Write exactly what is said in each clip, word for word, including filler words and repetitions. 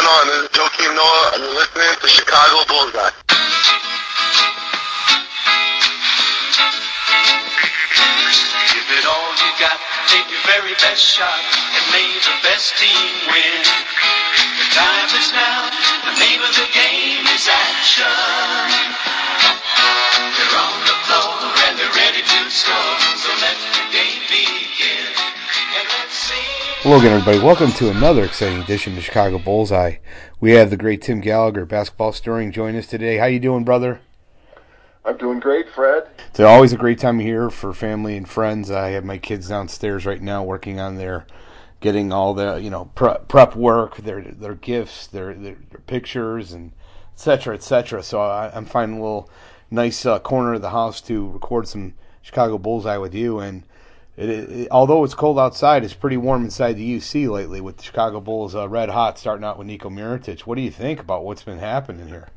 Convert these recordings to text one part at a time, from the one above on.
on? This is Joakim Noah, and you're listening to Chicago Bullseye. Give it all you got, take your very best shot, and may the best team win. The time is now, the name of the game is action. They're on the floor, and they're ready to score, so let the game begin. And let's see. Hello again, everybody. Welcome to another exciting edition of Chicago Bullseye. We have the great Tim Gallagher, basketball stirring, join us today. How you doing, brother? I'm doing great, Fred. It's always a great time here for family and friends. I have my kids downstairs right now working on their, getting all the, you know, prep, prep work, their their gifts, their, their their pictures, and et cetera, et cetera. So I, I'm finding a little nice uh, corner of the house to record some Chicago Bullseye with you. And it, it, although it's cold outside, it's pretty warm inside the U C lately with the Chicago Bulls uh, red hot, starting out with Niko Mirotic. What do you think about what's been happening here?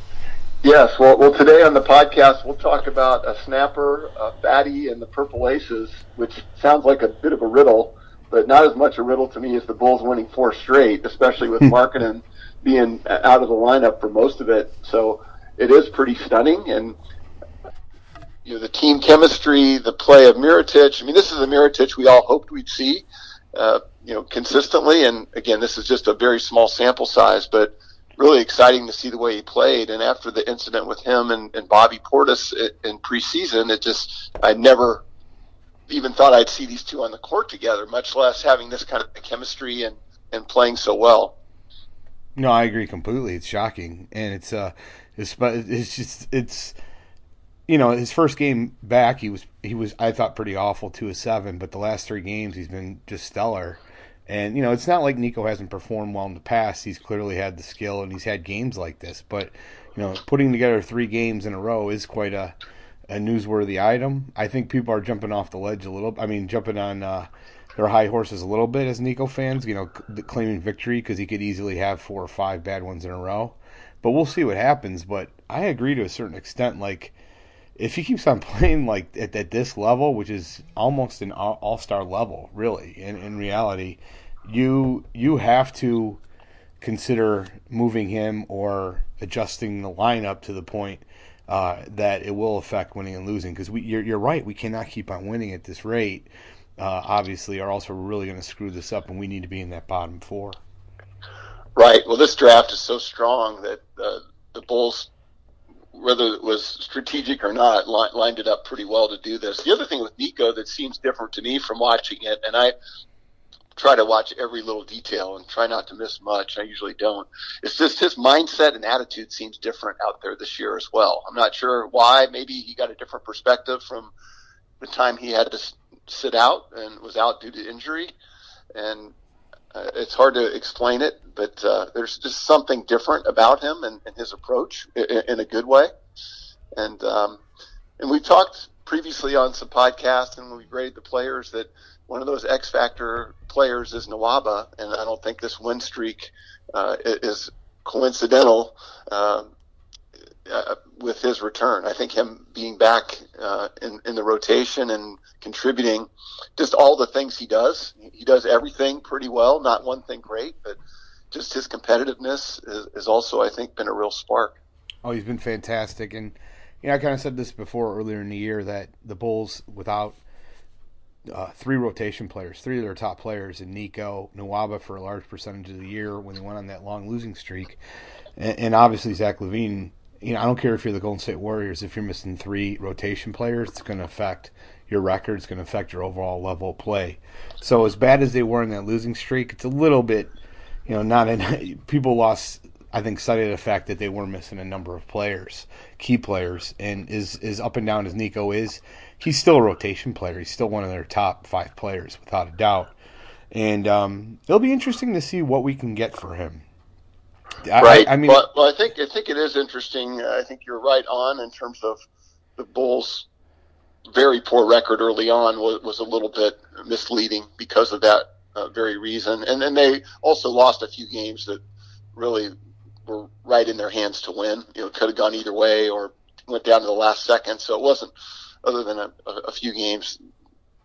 Yes, well, well, today on the podcast we'll talk about a snapper, a fatty, and the Purple Aces, which sounds like a bit of a riddle, but not as much a riddle to me as the Bulls winning four straight, especially with Markkanen being out of the lineup for most of it. So it is pretty stunning, and you know, the team chemistry, the play of Mirotic. I mean, this is the Mirotic we all hoped we'd see, uh, you know, consistently. And again, this is just a very small sample size, but really exciting to see the way he played. And after the incident with him and, and Bobby Portis in preseason, it just, I never even thought I'd see these two on the court together, much less having this kind of chemistry and, and playing so well. No, I agree completely. It's shocking. And it's, uh, it's, it's just, it's, you know, his first game back, he was, he was, I thought pretty awful, two of seven, but the last three games he's been just stellar. And, you know, it's not like Niko hasn't performed well in the past. He's clearly had the skill, and he's had games like this. But, you know, putting together three games in a row is quite a, a newsworthy item. I think people are jumping off the ledge a little. I mean, jumping on uh, their high horses a little bit as Niko fans, you know, claiming victory because he could easily have four or five bad ones in a row. But we'll see what happens. But I agree to a certain extent. Like, if he keeps on playing like at, at this level, which is almost an all-star level, really, in, in reality, you you have to consider moving him or adjusting the lineup to the point uh, that it will affect winning and losing. Because you're, you're right, we cannot keep on winning at this rate, uh, obviously, or else we're really going to screw this up, and we need to be in that bottom four. Right. Well, this draft is so strong that uh, the Bulls, whether it was strategic or not, li- lined it up pretty well to do this. The other thing with Niko that seems different to me from watching it, and I try to watch every little detail and try not to miss much, I usually don't, it's just his mindset and attitude seems different out there this year as well. I'm not sure why. Maybe he got a different perspective from the time he had to sit out and was out due to injury, and uh, it's hard to explain it, but uh, there's just something different about him and, and his approach in, in a good way. And um, and we talked previously on some podcasts, and we graded the players, that one of those X factor players is Nwaba, and I don't think this win streak uh, is coincidental uh, uh, with his return. I think him being back uh, in, in the rotation and contributing, just all the things he does. He does everything pretty well, not one thing great, but just his competitiveness is, is also, I think, been a real spark. Oh, he's been fantastic. And, you know, I kind of said this before earlier in the year that the Bulls, without uh, three rotation players, three of their top players, in Niko, Nwaba for a large percentage of the year when they went on that long losing streak, and, and obviously Zach LaVine, you know, I don't care if you're the Golden State Warriors, if you're missing three rotation players, it's going to affect your record, it's going to affect your overall level of play. So as bad as they were in that losing streak, it's a little bit, you know, not in, people lost, I think, sight of the fact that they were missing a number of players, key players, and as, as up and down as Niko is, he's still a rotation player. He's still one of their top five players, without a doubt. And um, it'll be interesting to see what we can get for him. I, right. I, I mean, well, well, I think I think it is interesting. I think you're right on in terms of the Bulls' very poor record early on was, was a little bit misleading because of that uh, very reason. And then they also lost a few games that really were right in their hands to win. You know, could have gone either way or went down to the last second. So it wasn't, other than a, a few games,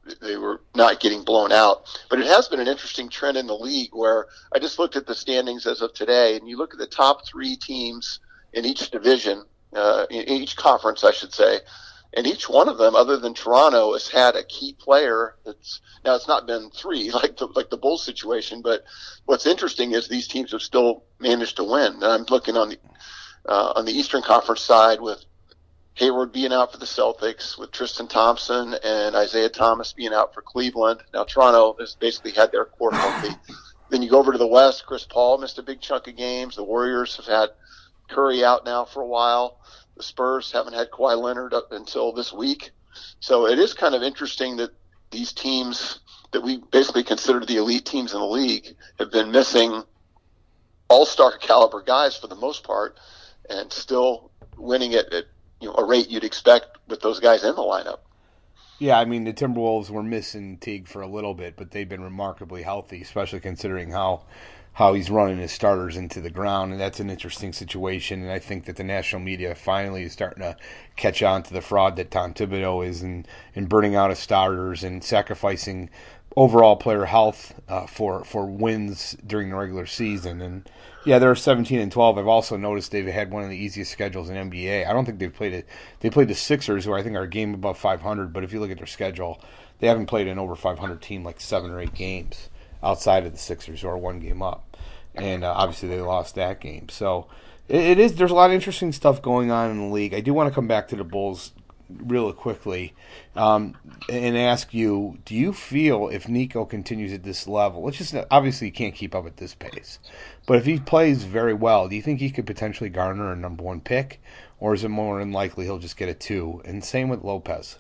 they were not getting blown out. But it has been an interesting trend in the league where I just looked at the standings as of today, and you look at the top three teams in each division, uh, in each conference, I should say, and each one of them, other than Toronto, has had a key player that's now it's not been three like the like the Bulls situation, but what's interesting is these teams have still managed to win. And I'm looking on the uh, on the Eastern Conference side with Hayward being out for the Celtics, with Tristan Thompson and Isaiah Thomas being out for Cleveland. Now Toronto has basically had their core healthy. Then you go over to the West. Chris Paul missed a big chunk of games. The Warriors have had Curry out now for a while. The Spurs haven't had Kawhi Leonard up until this week. So it is kind of interesting that these teams that we basically consider the elite teams in the league have been missing all-star caliber guys for the most part and still winning it at you know, a rate you'd expect with those guys in the lineup. Yeah, I mean, the Timberwolves were missing Teague for a little bit, but they've been remarkably healthy, especially considering how how he's running his starters into the ground, and that's an interesting situation. And I think that the national media finally is starting to catch on to the fraud that Tom Thibodeau is in, in burning out his starters and sacrificing overall player health uh, for for wins during the regular season. And yeah, they're seventeen and twelve. I've also noticed they've had one of the easiest schedules in N B A. I don't think they've played it. They played the Sixers, who I think are a game above five hundred. But if you look at their schedule, they haven't played an over five hundred team like seven or eight games outside of the Sixers, who are one game up. And uh, obviously they lost that game. So it, it is. There's a lot of interesting stuff going on in the league. I do want to come back to the Bulls real quickly um, and ask you, do you feel if Nico continues at this level, which is obviously he can't keep up at this pace, but if he plays very well, do you think he could potentially garner a number one pick, or is it more than likely he'll just get a two? And same with Lopez.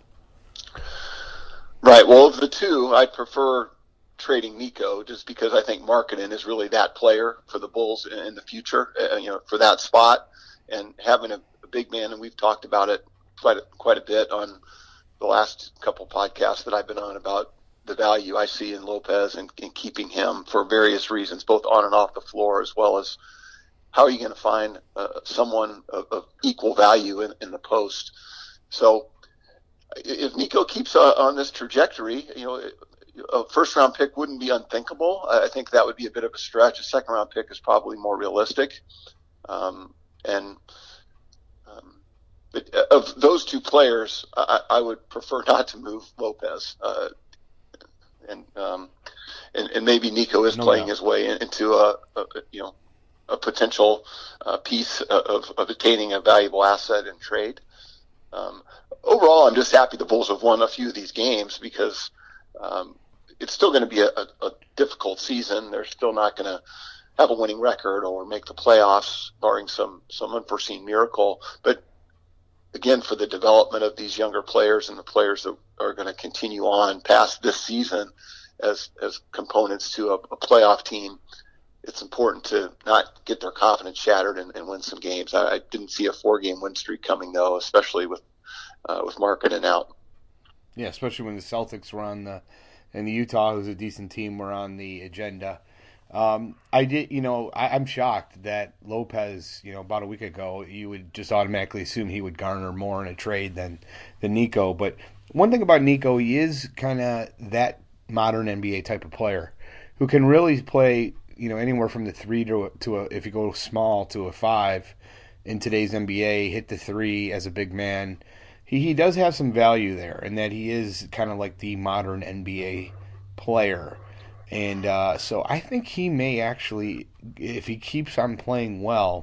Right. Well, of the two, I prefer trading Nico just because I think Markkanen is really that player for the Bulls in the future, uh, you know, for that spot, and having a, a big man, and we've talked about it quite a, quite a bit on the last couple podcasts that I've been on about the value I see in Lopez and, and keeping him for various reasons, both on and off the floor, as well as how are you going to find uh, someone of, of equal value in, in the post. So if Nico keeps uh, on this trajectory, you know, a first-round pick wouldn't be unthinkable. I think that would be a bit of a stretch. A second-round pick is probably more realistic. Um, and um, but of those two players, I, I would prefer not to move Lopez. Uh, and, um, and and maybe Nico is no playing doubt. his way into a, a you know a potential uh, piece of, of attaining a valuable asset in trade. Um, overall, I'm just happy the Bulls have won a few of these games because um, it's still going to be a, a, a difficult season. They're still not going to have a winning record or make the playoffs, barring some, some unforeseen miracle. But again, for the development of these younger players and the players that are going to continue on past this season as as components to a, a playoff team, it's important to not get their confidence shattered and, and win some games. I, I didn't see a four-game win streak coming, though, especially with uh, with Markkanen out. Yeah, especially when the Celtics were on the and the Utah, who's a decent team, were on the agenda. Um, I did, you know, I, I'm shocked that Lopez, you know, about a week ago, you would just automatically assume he would garner more in a trade than than Nico. But one thing about Nico, he is kind of that modern N B A type of player who can really play, you know, anywhere from the three to a, to a if you go small to a five in today's N B A, hit the three as a big man. He he does have some value there, and that he is kind of like the modern N B A player. And uh, so I think he may actually, if he keeps on playing well,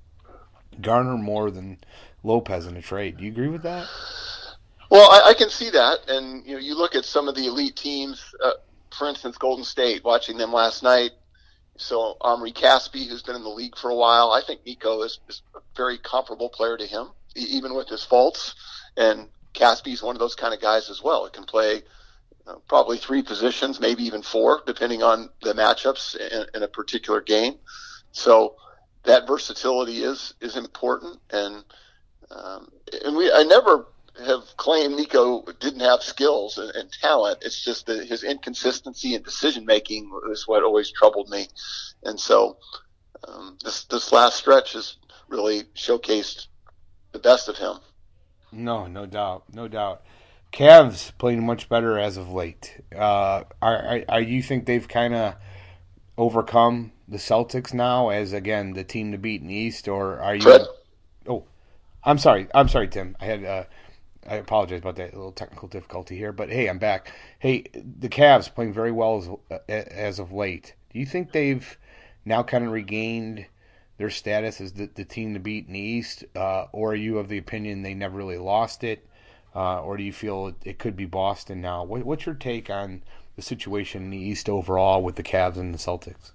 garner more than Lopez in a trade. Do you agree with that? Well, I, I can see that. And you know, you look at some of the elite teams, uh, for instance, Golden State, watching them last night. So Omri Caspi, who's been in the league for a while, I think Nico is, is a very comparable player to him, even with his faults. And Caspi is one of those kind of guys as well. It can play Uh, probably three positions, maybe even four, depending on the matchups in, in a particular game. So that versatility is is important, and um, and we I never have claimed Nico didn't have skills and, and talent. It's just that his inconsistency in decision making is what always troubled me, and so um, this this last stretch has really showcased the best of him. No, no doubt, no doubt. Cavs playing much better as of late. Uh, are, are, are you think they've kind of overcome the Celtics now as again the team to beat in the East, or are you? Fred? Oh, I'm sorry. I'm sorry, Tim. I had. Uh, I apologize about that little technical difficulty here, but hey, I'm back. Hey, the Cavs playing very well as as of late. Do you think they've now kind of regained their status as the, the team to beat in the East, uh, or are you of the opinion they never really lost it, uh, or do you feel it, it could be Boston now? What, what's your take on the situation in the East overall with the Cavs and the Celtics?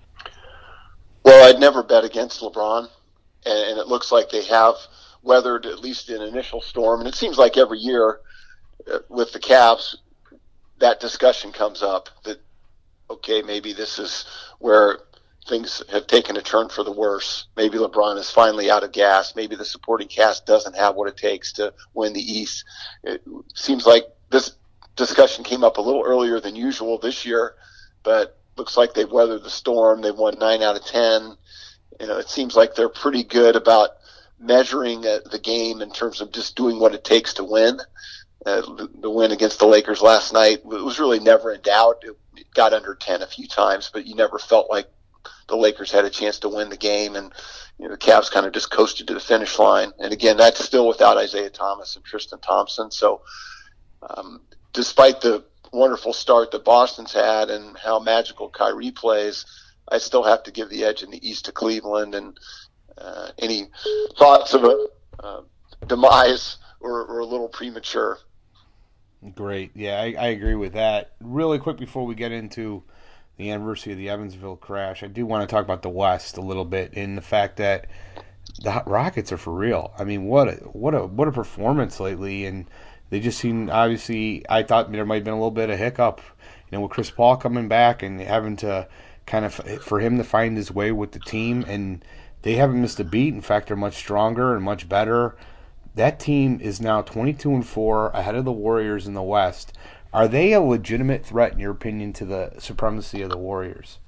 Well, I'd never bet against LeBron, and, and it looks like they have weathered at least an initial storm. And it seems like every year uh, with the Cavs, that discussion comes up that, okay, maybe this is where things have taken a turn for the worse. Maybe LeBron is finally out of gas. Maybe the supporting cast doesn't have what it takes to win the East. It seems like this discussion came up a little earlier than usual this year, but looks like they've weathered the storm. They've won nine out of ten. You know, it seems like they're pretty good about measuring uh, the game in terms of just doing what it takes to win. Uh, the, the win against the Lakers last night, it was really never in doubt. It, it got under ten a few times, but you never felt like the Lakers had a chance to win the game, and you know, the Cavs kind of just coasted to the finish line. And again, that's still without Isaiah Thomas and Tristan Thompson. So um, despite the wonderful start that Boston's had and how magical Kyrie plays, I still have to give the edge in the East to Cleveland. And uh, any thoughts of a uh, demise were, were a little premature. Great. Yeah, I, I agree with that. Really quick before we get into the anniversary of the Evansville crash, I do want to talk about the West a little bit and the fact that the Rockets are for real. I mean, what a what a what a performance lately, and they just seem, obviously, I thought there might have been a little bit of hiccup, you know, with Chris Paul coming back and having to kind of, for him to find his way with the team, and they haven't missed a beat. In fact, they're much stronger and much better. That team is now twenty-two and four, ahead of the Warriors in the West. Are they a legitimate threat, in your opinion, to the supremacy of the Warriors?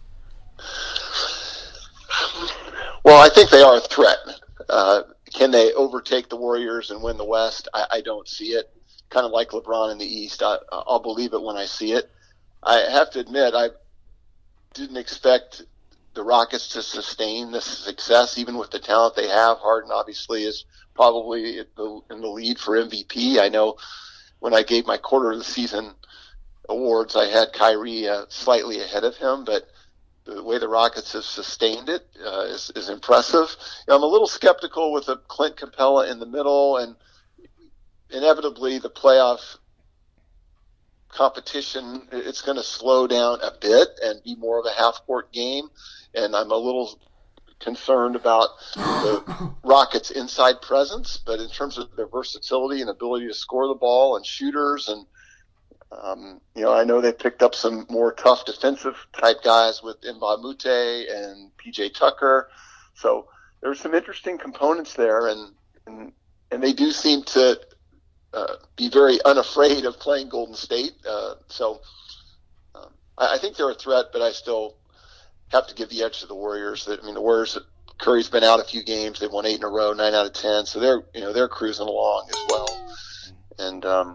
Well, I think they are a threat. Uh, can they overtake the Warriors and win the West? I, I don't see it. Kind of like LeBron in the East. I, I'll believe it when I see it. I have to admit, I didn't expect the Rockets to sustain this success, even with the talent they have. Harden, obviously, is probably in the, in the lead for M V P. I know when I gave my quarter of the season awards, I had Kyrie uh, slightly ahead of him, but the way the Rockets have sustained it uh, is, is impressive. You know, I'm a little skeptical with a Clint Capella in the middle, and inevitably the playoff competition, it's going to slow down a bit and be more of a half-court game, and I'm a little concerned about the Rockets' inside presence, but in terms of their versatility and ability to score the ball and shooters, and um, you know, I know they picked up some more tough defensive type guys with Mbah Moute and P J Tucker, so there's some interesting components there, and and, and they do seem to uh, be very unafraid of playing Golden State. Uh, so um, I, I think they're a threat, but I still have to give the edge to the Warriors. That I mean, the Warriors, Curry's been out a few games. They've won eight in a row, nine out of ten. So they're, you know, they're cruising along as well. And um,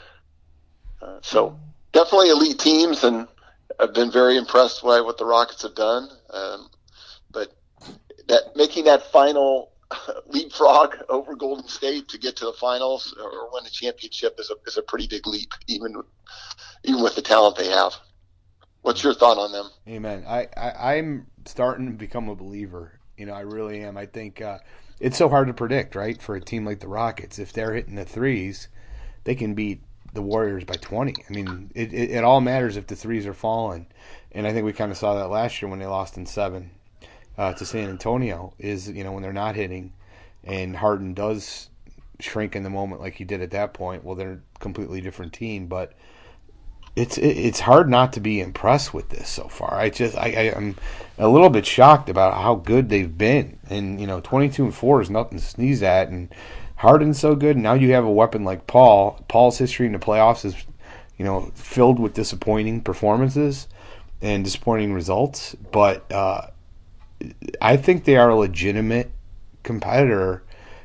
uh, so definitely elite teams, and I've been very impressed by what the Rockets have done. Um, but that making that final leapfrog over Golden State to get to the finals or win a championship is a is a pretty big leap, even even with the talent they have. What's your thought on them? Amen. I, I, I'm starting to become a believer. You know, I really am. I think uh, it's so hard to predict, right, for a team like the Rockets. If they're hitting the threes, they can beat the Warriors by twenty. I mean, it, it, it all matters if the threes are falling. And I think we kind of saw that last year when they lost in seven uh, to San Antonio, is, you know, when they're not hitting and Harden does shrink in the moment like he did at that point, well, they're a completely different team. But It's it's hard not to be impressed with this so far. I just I, I I'm a little bit shocked about how good they've been, and you know, twenty-two and four is nothing to sneeze at. And Harden's so good. Now you have a weapon like Paul. Paul's history in the playoffs is, you know, filled with disappointing performances and disappointing results. But uh, I think they are a legitimate competitor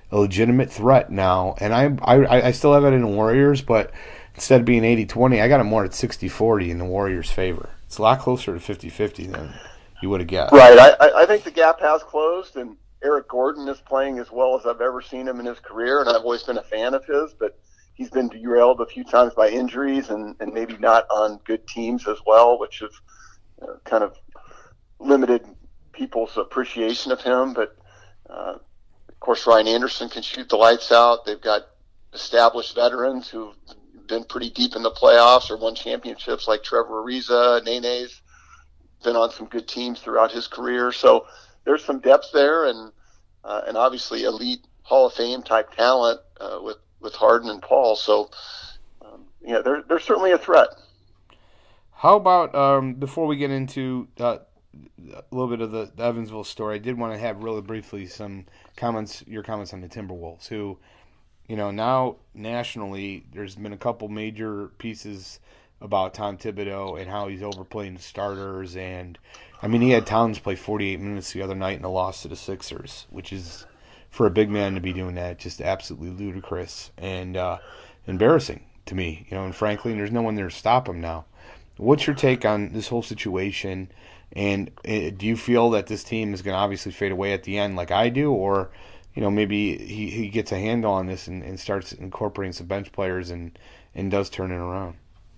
a legitimate threat now. And I I, I still have it in the Warriors, but instead of being eighty twenty, I got it more at sixty forty in the Warriors' favor. It's a lot closer to fifty fifty than you would have guessed. Right. I, I think the gap has closed, and Eric Gordon is playing as well as I've ever seen him in his career, and I've always been a fan of his, but he's been derailed a few times by injuries and, and maybe not on good teams as well, which has uh, kind of limited people's appreciation of him. But, uh, of course, Ryan Anderson can shoot the lights out. They've got established veterans who've been pretty deep in the playoffs or won championships like Trevor Ariza. Nene's been on some good teams throughout his career. So there's some depth there, and uh, and obviously elite Hall of Fame type talent uh, with, with Harden and Paul. So, um, yeah, they're, they're certainly a threat. How about, um, before we get into uh, a little bit of the, the Evansville story, I did want to have really briefly some comments, your comments on the Timberwolves, who, you know, now nationally there's been a couple major pieces about Tom Thibodeau and how he's overplaying the starters. And, I mean, he had Towns play forty-eight minutes the other night in a loss to the Sixers, which is, for a big man to be doing that, just absolutely ludicrous and uh, embarrassing to me. You know, and frankly, there's no one there to stop him now. What's your take on this whole situation? And uh, do you feel that this team is going to obviously fade away at the end like I do, or, you know, maybe he, he gets a handle on this and, and starts incorporating some bench players and, and does turn it around?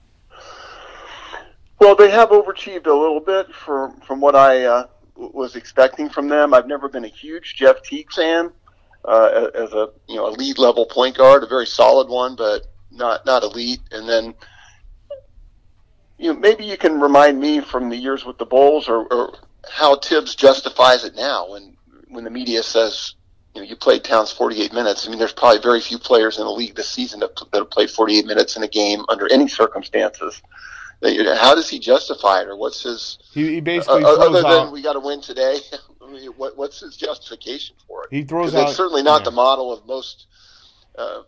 Well, they have overachieved a little bit for, from what I uh, was expecting from them. I've never been a huge Jeff Teague fan uh, as a you know a lead level point guard, a very solid one, but not not elite. And then you know maybe you can remind me from the years with the Bulls or, or how Tibbs justifies it now when when the media says, you know, you played Towns forty-eight minutes. I mean, there's probably very few players in the league this season that, that have played forty-eight minutes in a game under any circumstances. How does he justify it, or what's his? He, he basically uh, throws other than out, we got to win today. I mean, what, what's his justification for it? He throws out. It's certainly not yeah. the model of most uh,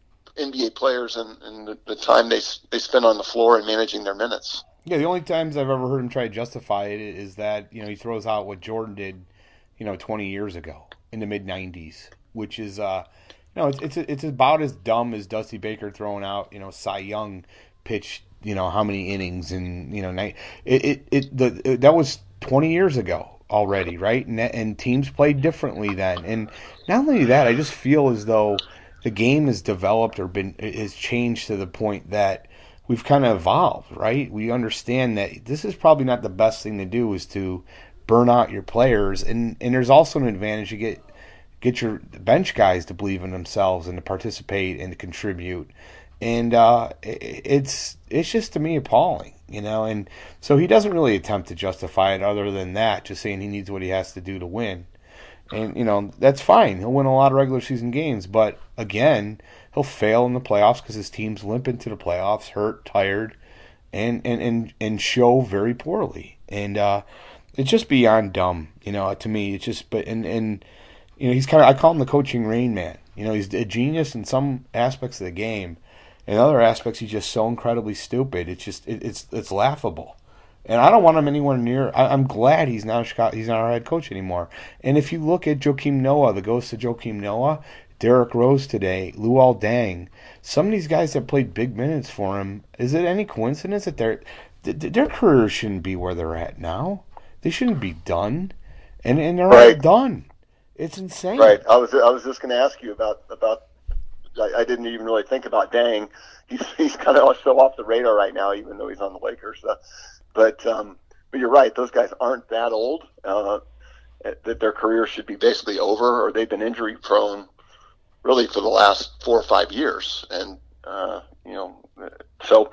N B A players and, and the, the time they they spend on the floor and managing their minutes. Yeah, the only times I've ever heard him try to justify it is that, you know, he throws out what Jordan did, you know, twenty years ago in the mid nineties, which is, uh, you know, it's it's it's about as dumb as Dusty Baker throwing out, you know, Cy Young pitched, you know, how many innings and, you know, night. It it, it the it, that was twenty years ago already, right? And and teams played differently then. And not only that, I just feel as though the game has developed or been has changed to the point that we've kind of evolved, right? We understand that this is probably not the best thing to do is to burn out your players, and, and there's also an advantage to get get your bench guys to believe in themselves and to participate and to contribute. And uh, it's it's just, to me, appalling, you know. And so he doesn't really attempt to justify it other than that, just saying he needs what he has to do to win. And, you know, that's fine. He'll win a lot of regular season games. But, again, he'll fail in the playoffs because his team's limp into the playoffs, hurt, tired, and and, and, and show very poorly. And uh, it's just beyond dumb, you know, to me. It's just, but and, and you know, he's kind of, I call him the coaching Rain Man. You know, he's a genius in some aspects of the game. In other aspects, he's just so incredibly stupid. It's just, it, it's it's laughable. And I don't want him anywhere near. I, I'm glad he's not Chicago, he's not our head coach anymore. And if you look at Joakim Noah, the ghost of Joakim Noah, Derrick Rose today, Luol Deng, some of these guys that played big minutes for him, is it any coincidence that their their careers shouldn't be where they're at now? They shouldn't be done, and and they're right. all done. It's insane. Right. I was I was just going to ask you about about. I, I didn't even really think about Deng. He's he's kind of so off the radar right now, even though he's on the Lakers. Uh, but um, but you're right; those guys aren't that old. Uh, that their careers should be basically over, or they've been injury prone, really for the last four or five years. And uh, you know, so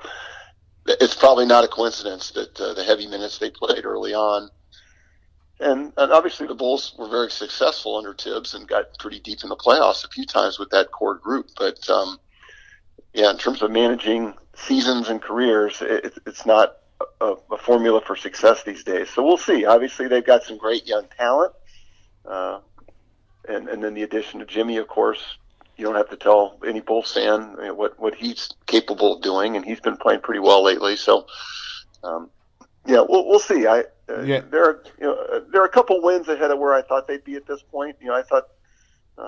it's probably not a coincidence that uh, the heavy minutes they played early on. And, and obviously the Bulls were very successful under Tibbs and got pretty deep in the playoffs a few times with that core group. But, um, yeah, in terms of managing seasons and careers, it, it's not a, a formula for success these days. So we'll see. Obviously they've got some great young talent. Uh, and, and then the addition of Jimmy, of course, you don't have to tell any Bulls fan what, what he's capable of doing. And he's been playing pretty well lately. So, um, yeah, we'll, we'll see. I, Uh, Yeah. There are, you know, there are a couple wins ahead of where I thought they'd be at this point. You know, I thought um,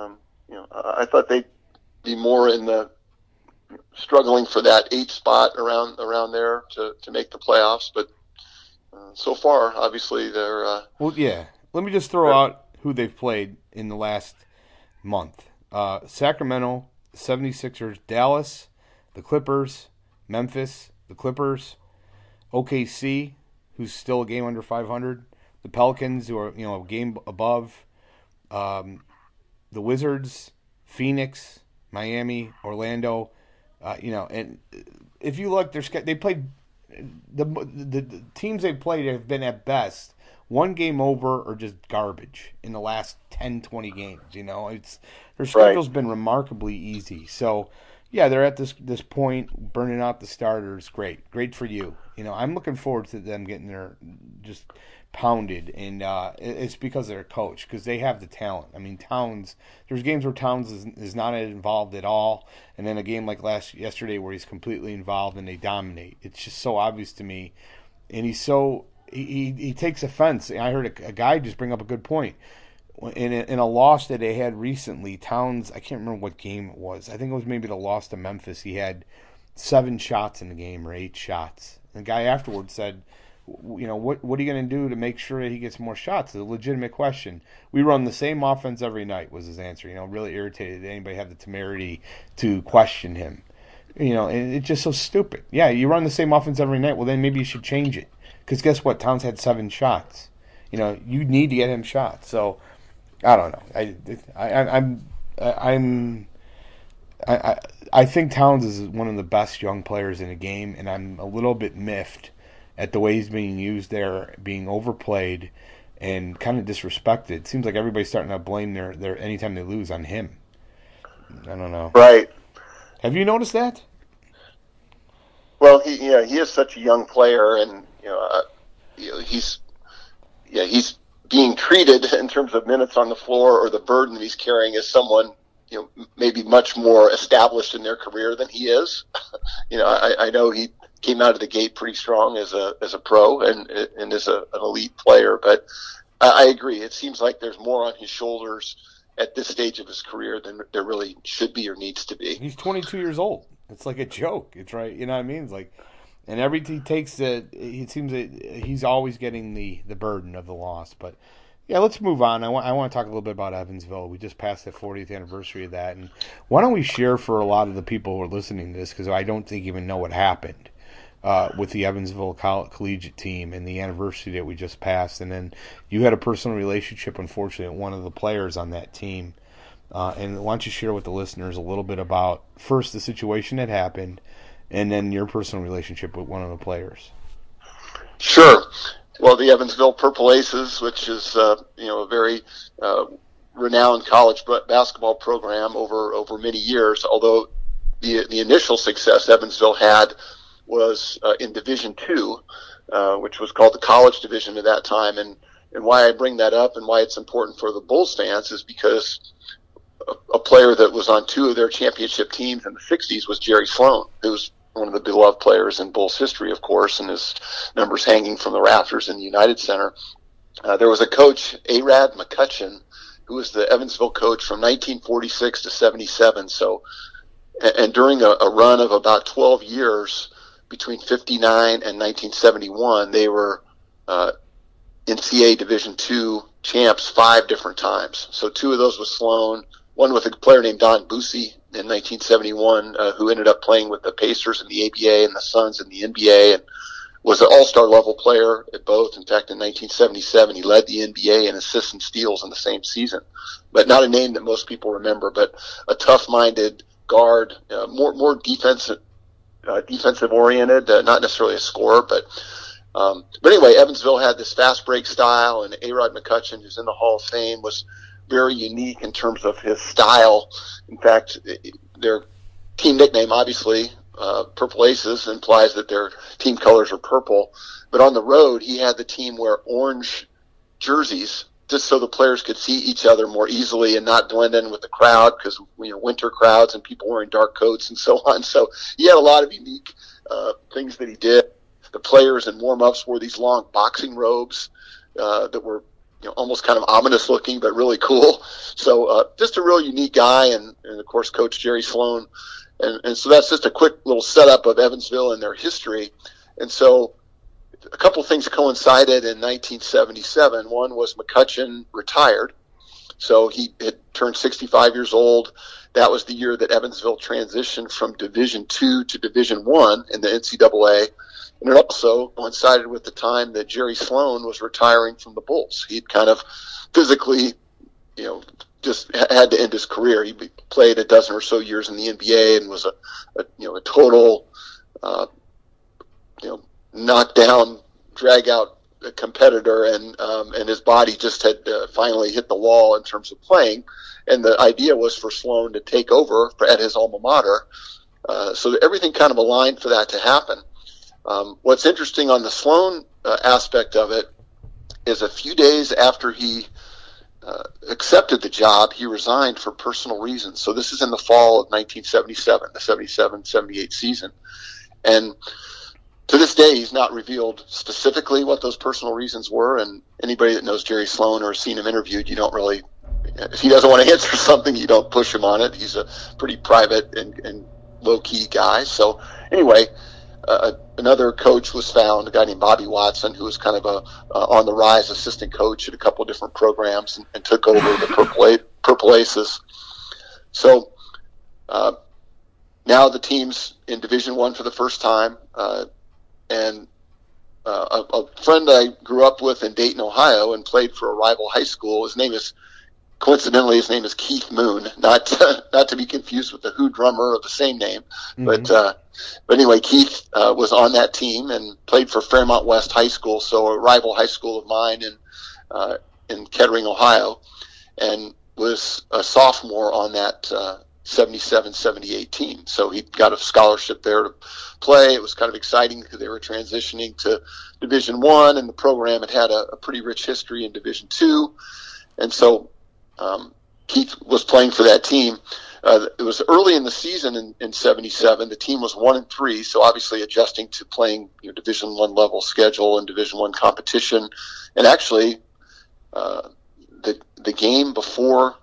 you know, I thought they'd be more in the struggling for that eighth spot around around there to, to make the playoffs. But uh, so far, obviously, they're. Uh, well, yeah. Let me just throw out who they've played in the last month. Uh, Sacramento, seventy-sixers, Dallas, the Clippers, Memphis, the Clippers, O K C, who's still a game under five hundred, the Pelicans, who are, you know, a game above, um, the Wizards, Phoenix, Miami, Orlando, uh, you know, and if you look, they're, they played the, the the teams they've played have been at best one game over or just garbage in the last ten, twenty games. You know, it's their schedule's right. been remarkably easy. So, yeah, they're at this this point, burning out the starters. Great, great for you. You know, I'm looking forward to them getting their just pounded, and uh, it's because of their coach, because they have the talent. I mean, Towns. There's games where Towns is, is not involved at all, and then a game like last yesterday where he's completely involved and they dominate. It's just so obvious to me, and he's so. He, he takes offense. I heard a, a guy just bring up a good point. In a, in a loss that they had recently, Towns, I can't remember what game it was. I think it was maybe the loss to Memphis. He had seven shots in the game or eight shots. And the guy afterwards said, you know, what what are you going to do to make sure that he gets more shots? It's a legitimate question. We run the same offense every night, was his answer. You know, really irritated. Did anybody have the temerity to question him? You know, and it's just so stupid. Yeah, you run the same offense every night. Well, then maybe you should change it. Because guess what? Towns had seven shots. You know, you need to get him shots. So, I don't know. I, I, I'm, I'm, I, I, I think Towns is one of the best young players in the game, and I'm a little bit miffed at the way he's being used there, being overplayed and kind of disrespected. It seems like everybody's starting to blame their, their anytime they lose on him. I don't know. Right. Have you noticed that? Well, he, yeah, he is such a young player, and you know, uh, you know, he's, yeah, he's being treated in terms of minutes on the floor or the burden that he's carrying as someone, you know, maybe much more established in their career than he is. you know, I, I know he came out of the gate pretty strong as a as a pro and and as a, an elite player, but I, I agree. It seems like there's more on his shoulders at this stage of his career than there really should be or needs to be. He's twenty-two years old. It's like a joke. It's right. You know what I mean? It's like, and every he takes the, it seems that he's always getting the, the burden of the loss. But yeah, let's move on. I want I want to talk a little bit about Evansville. We just passed the fortieth anniversary of that, and why don't we share for a lot of the people who are listening to this, because I don't think even know what happened uh, with the Evansville Coll- collegiate team and the anniversary that we just passed, and then you had a personal relationship, unfortunately, with one of the players on that team. Uh, and why don't you share with the listeners a little bit about, first, the situation that happened, and then your personal relationship with one of the players. Sure. Well, the Evansville Purple Aces, which is uh, you know a very uh, renowned college basketball program over over many years, although the the initial success Evansville had was uh, in Division Two, uh, which was called the college division at that time. And, and why I bring that up and why it's important for the Bulls fans is because a player that was on two of their championship teams in the sixties was Jerry Sloan, who was one of the beloved players in Bulls history, of course, and his numbers hanging from the rafters in the United Center. Uh, there was a coach, Arad McCutcheon, who was the Evansville coach from nineteen forty-six to seventy-seven. So, and, and during a, a run of about twelve years between fifty-nine and nineteen seventy-one, they were uh, N C A A Division two champs five different times. So two of those with Sloan. One with a player named Don Boosie in nineteen seventy-one, uh, who ended up playing with the Pacers in the A B A and the Suns in the N B A, and was an all-star level player at both. In fact, in nineteen seventy-seven, he led the N B A in assists and steals in the same season. But not a name that most people remember, but a tough-minded guard, uh, more more defensive, uh, defensive-oriented, uh, not necessarily a scorer, but um, but anyway, Evansville had this fast break style, and A-Rod McCutcheon, who's in the Hall of Fame, was very unique in terms of his style. In fact, their team nickname, obviously, uh, Purple Aces, implies that their team colors are purple. But on the road, he had the team wear orange jerseys just so the players could see each other more easily and not blend in with the crowd, because, you know, winter crowds and people wearing dark coats and so on. So he had a lot of unique uh, things that he did. The players in warm-ups wore these long boxing robes uh, that were you know, almost kind of ominous looking, but really cool. So uh, just a real unique guy, and, and of course, Coach Jerry Sloan. And, and so that's just a quick little setup of Evansville and their history. And so a couple things coincided in nineteen seventy-seven. One was McCutcheon retired. So he had turned sixty-five years old. That was the year that Evansville transitioned from Division Two to Division One in the N C double A. And it also coincided with the time that Jerry Sloan was retiring from the Bulls. He'd kind of physically, you know, just had to end his career. He played a dozen or so years in the N B A and was a, a you know, a total, uh, you know, knockdown, drag out competitor, and um, and his body just had uh, finally hit the wall in terms of playing. And the idea was for Sloan to take over for, at his alma mater. Uh, so that everything kind of aligned for that to happen. Um, what's interesting on the Sloan uh, aspect of it is a few days after he uh, accepted the job, he resigned for personal reasons. So this is in the fall of nineteen seventy-seven, the seventy-seven seventy-eight season. And to this day, he's not revealed specifically what those personal reasons were. And anybody that knows Jerry Sloan or has seen him interviewed, you don't really, if he doesn't want to answer something, you don't push him on it. He's a pretty private and, and low-key guy. So anyway, uh, another coach was found, a guy named Bobby Watson, who was kind of a uh, on-the-rise assistant coach at a couple of different programs, and, and took over the Purple, A- Purple Aces. So uh, now the team's in Division One for the first time, uh, and uh, a, a friend I grew up with in Dayton, Ohio, and played for a rival high school. His name is, coincidentally, his name is Keith Moon, not to, not to be confused with the Who drummer of the same name. Mm-hmm. But uh, but anyway, Keith uh, was on that team and played for Fairmont West High School, so a rival high school of mine in uh, in Kettering, Ohio, and was a sophomore on that uh, seventy-seven seventy-eight team. So he got a scholarship there to play. It was kind of exciting because they were transitioning to Division One, and the program had had a, a pretty rich history in Division Two, and so um, Keith was playing for that team. Uh, it was early in the season in, in seventy-seven. The team was one and three, so obviously adjusting to playing, you know, Division One level schedule and Division One competition. And actually, uh, the the game before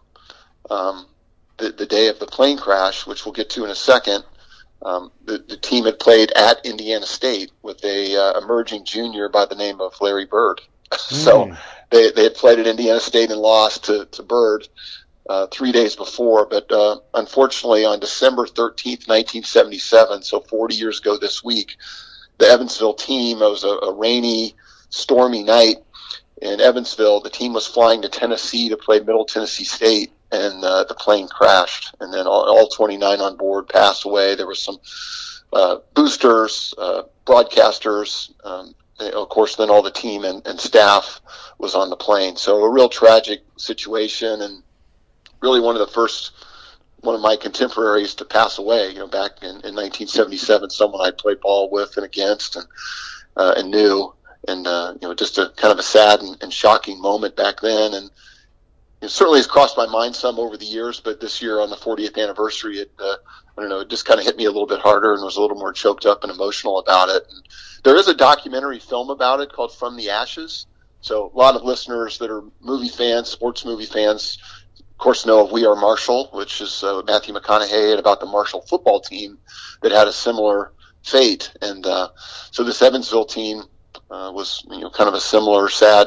um, the the day of the plane crash, which we'll get to in a second, um, the the team had played at Indiana State with a uh, emerging junior by the name of Larry Bird. Mm. So they they had played at Indiana State and lost to to Bird Uh, three days before, but uh, unfortunately on December thirteenth, nineteen seventy-seven, so forty years ago this week, the Evansville team, it was a, a rainy, stormy night in Evansville. The team was flying to Tennessee to play Middle Tennessee State, and uh, the plane crashed, and then all, all twenty-nine on board passed away. There were some uh, boosters, uh, broadcasters, um, and of course then all the team and, and staff was on the plane. So a real tragic situation, and really one of the first, one of my contemporaries to pass away, you know, back in, in nineteen seventy-seven, someone I played ball with and against and, uh, and knew, and, uh, you know, just a kind of a sad and, and shocking moment back then. And it certainly has crossed my mind some over the years, but this year on the fortieth anniversary, it, uh, I don't know, it just kind of hit me a little bit harder and was a little more choked up and emotional about it. And there is a documentary film about it called From the Ashes. So a lot of listeners that are movie fans, sports movie fans, of course, know of We Are Marshall, which is uh, Matthew McConaughey, and about the Marshall football team that had a similar fate. And uh, so this Evansville team uh, was, you know, kind of a similar sad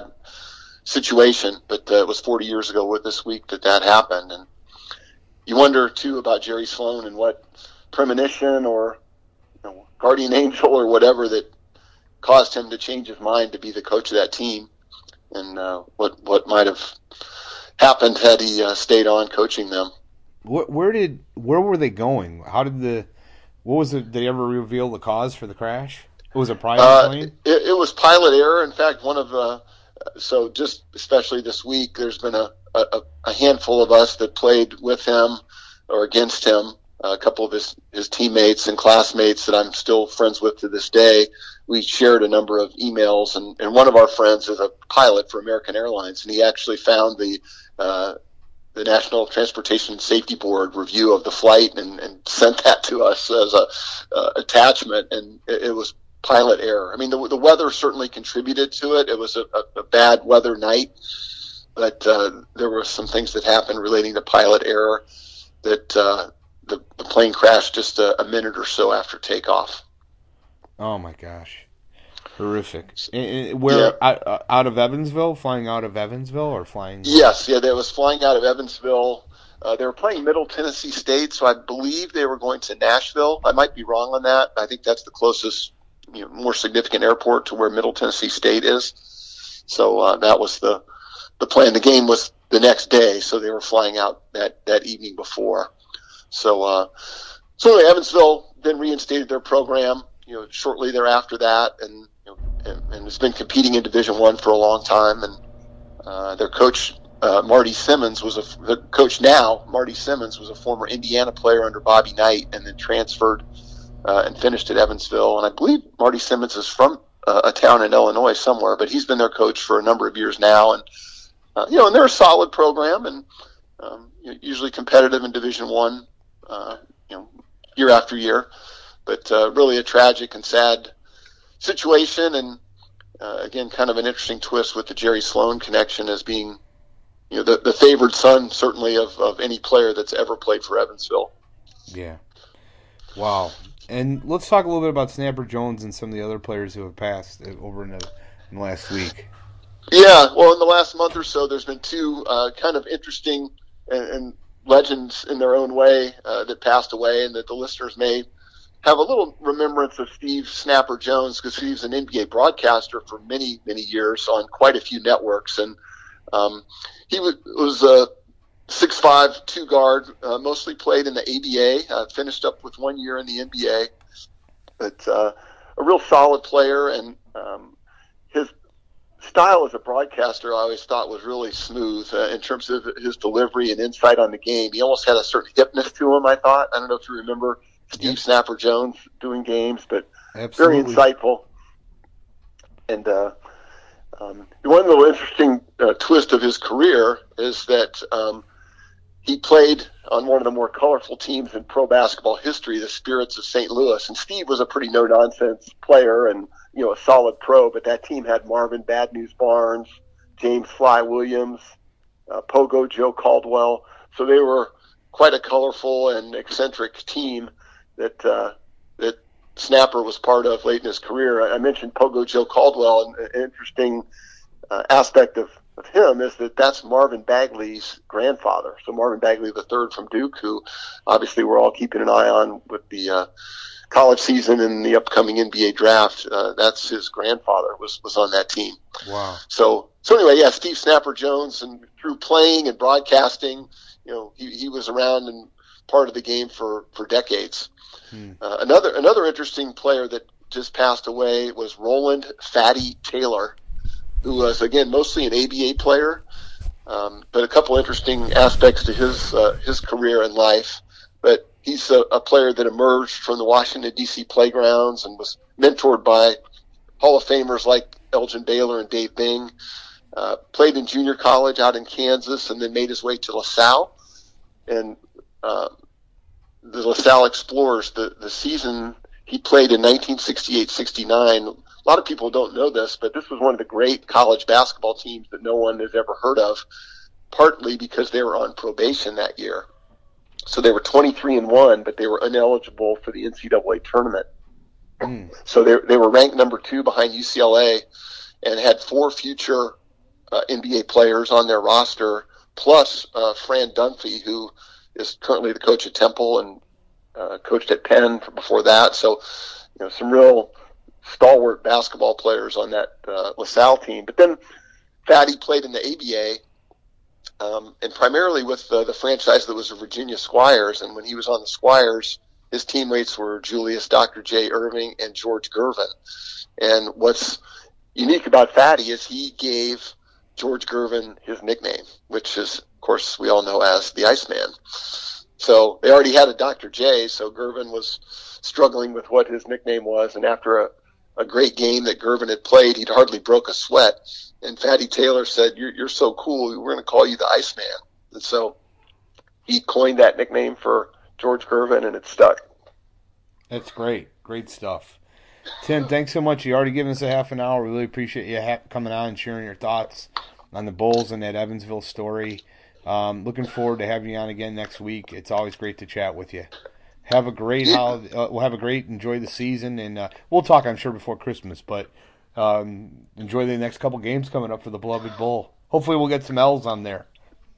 situation. But uh, it was forty years ago with this week that that happened. And you wonder too about Jerry Sloan and what premonition or, you know, guardian angel or whatever that caused him to change his mind to be the coach of that team, and uh, what what might have happened had he uh, stayed on coaching them. Where, where did where were they going? How did the what was it? Did they ever reveal the cause for the crash? It was a private uh, plane. It, it was pilot error. In fact, one of uh, so just especially this week, there's been a, a, a handful of us that played with him or against him. A couple of his his teammates and classmates that I'm still friends with to this day. We shared a number of emails, and, and one of our friends is a pilot for American Airlines, and he actually found the uh, the National Transportation Safety Board review of the flight and, and sent that to us as a uh, attachment, and it, it was pilot error. I mean, the, the weather certainly contributed to it. It was a, a, a bad weather night, but uh, there were some things that happened relating to pilot error that uh, the, the plane crashed just a, a minute or so after takeoff. Oh my gosh, horrific. And, and where Yeah. out, out of Evansville, flying out of Evansville, or flying? Yes, yeah, they was flying out of Evansville. Uh, they were playing Middle Tennessee State, so I believe they were going to Nashville. I might be wrong on that. I think that's the closest, you know, more significant airport to where Middle Tennessee State is. So uh, that was the the plan. The game was the next day, so they were flying out that, that evening before. So, uh, so anyway, Evansville then reinstated their program, you know, shortly thereafter that, and you know, and, and has been competing in Division One for a long time. And uh, their coach, uh, Marty Simmons, was a the coach now. Marty Simmons was a former Indiana player under Bobby Knight, and then transferred uh, and finished at Evansville. And I believe Marty Simmons is from uh, a town in Illinois somewhere, but he's been their coach for a number of years now. And uh, you know, and they're a solid program, and um, usually competitive in Division One, uh, you know, year after year. But uh, really a tragic and sad situation, and uh, again, kind of an interesting twist with the Jerry Sloan connection as being, you know, the, the favored son, certainly, of, of any player that's ever played for Evansville. Yeah. Wow. And let's talk a little bit about Snapper Jones and some of the other players who have passed over in the, in the last week. Yeah, well, in the last month or so, there's been two uh, kind of interesting and, and legends in their own way uh, that passed away, and that the listeners may have a little remembrance of Steve Snapper Jones, because he was an N B A broadcaster for many, many years on quite a few networks. And um, he was, was a six five, two guard, uh, mostly played in the A B A, uh, finished up with one year in the N B A. But uh, a real solid player, and um, his style as a broadcaster I always thought was really smooth uh, in terms of his delivery and insight on the game. He almost had a certain hipness to him, I thought. I don't know if you remember Steve yep. Snapper Jones doing games, but Absolutely. Very insightful. And uh, um, one little interesting uh, twist of his career is that um, he played on one of the more colorful teams in pro basketball history, the Spirits of Saint Louis. And Steve was a pretty no-nonsense player and, you know, a solid pro, but that team had Marvin Bad News Barnes, James Fly Williams, uh, Pogo Joe Caldwell. So they were quite a colorful and eccentric team that uh, that Snapper was part of late in his career. I mentioned Pogo Joe Caldwell, and an interesting uh, aspect of, of him is that that's Marvin Bagley's grandfather. So Marvin Bagley the third from Duke, who obviously we're all keeping an eye on with the uh, college season and the upcoming N B A draft. Uh, that's his grandfather was, was on that team. Wow. So, so anyway, yeah, Steve Snapper Jones, and through playing and broadcasting, you know, he, he was around and part of the game for, for decades. Hmm. Uh, another, another interesting player that just passed away was Roland Fatty Taylor, who was, again, mostly an A B A player, um, but a couple interesting aspects to his, uh, his career and life. But he's a, a player that emerged from the Washington, D C playgrounds and was mentored by Hall of Famers like Elgin Baylor and Dave Bing. Uh, played in junior college out in Kansas, and then made his way to LaSalle. And uh, the LaSalle Explorers, the, the season he played in nineteen sixty-eight sixty-nine, a lot of people don't know this, but this was one of the great college basketball teams that no one has ever heard of, partly because they were on probation that year. So they were twenty-three and one, but they were ineligible for the N C double A tournament. Mm. So they, they were ranked number two behind U C L A and had four future uh, N B A players on their roster, plus uh, Fran Dunphy, who is currently the coach at Temple and uh, coached at Penn before that. So, you know, some real stalwart basketball players on that uh, LaSalle team. But then Fatty played in the A B A. Um, and primarily with the, the franchise that was the Virginia Squires. And when he was on the Squires, his teammates were Julius Doctor J. Irving and George Gervin. And what's unique about Fatty is he gave George Gervin his nickname, which is, of course, we all know as the Iceman. So they already had a Doctor J, so Gervin was struggling with what his nickname was. And after a, a great game that Gervin had played, he'd hardly broke a sweat. And Fatty Taylor said, you're, you're so cool, we're going to call you the Iceman. And so he coined that nickname for George Gervin, and it stuck. That's great. Great stuff. Tim, thanks so much. You already given us a half an hour. We really appreciate you ha- coming on and sharing your thoughts on the Bulls and that Evansville story. Um, looking forward to having you on again next week. It's always great to chat with you. Have a great holiday. Uh, we'll have a great enjoy the season, and uh, we'll talk, I'm sure, before Christmas. But um, enjoy the next couple games coming up for the beloved Bull. Hopefully, we'll get some L's on there.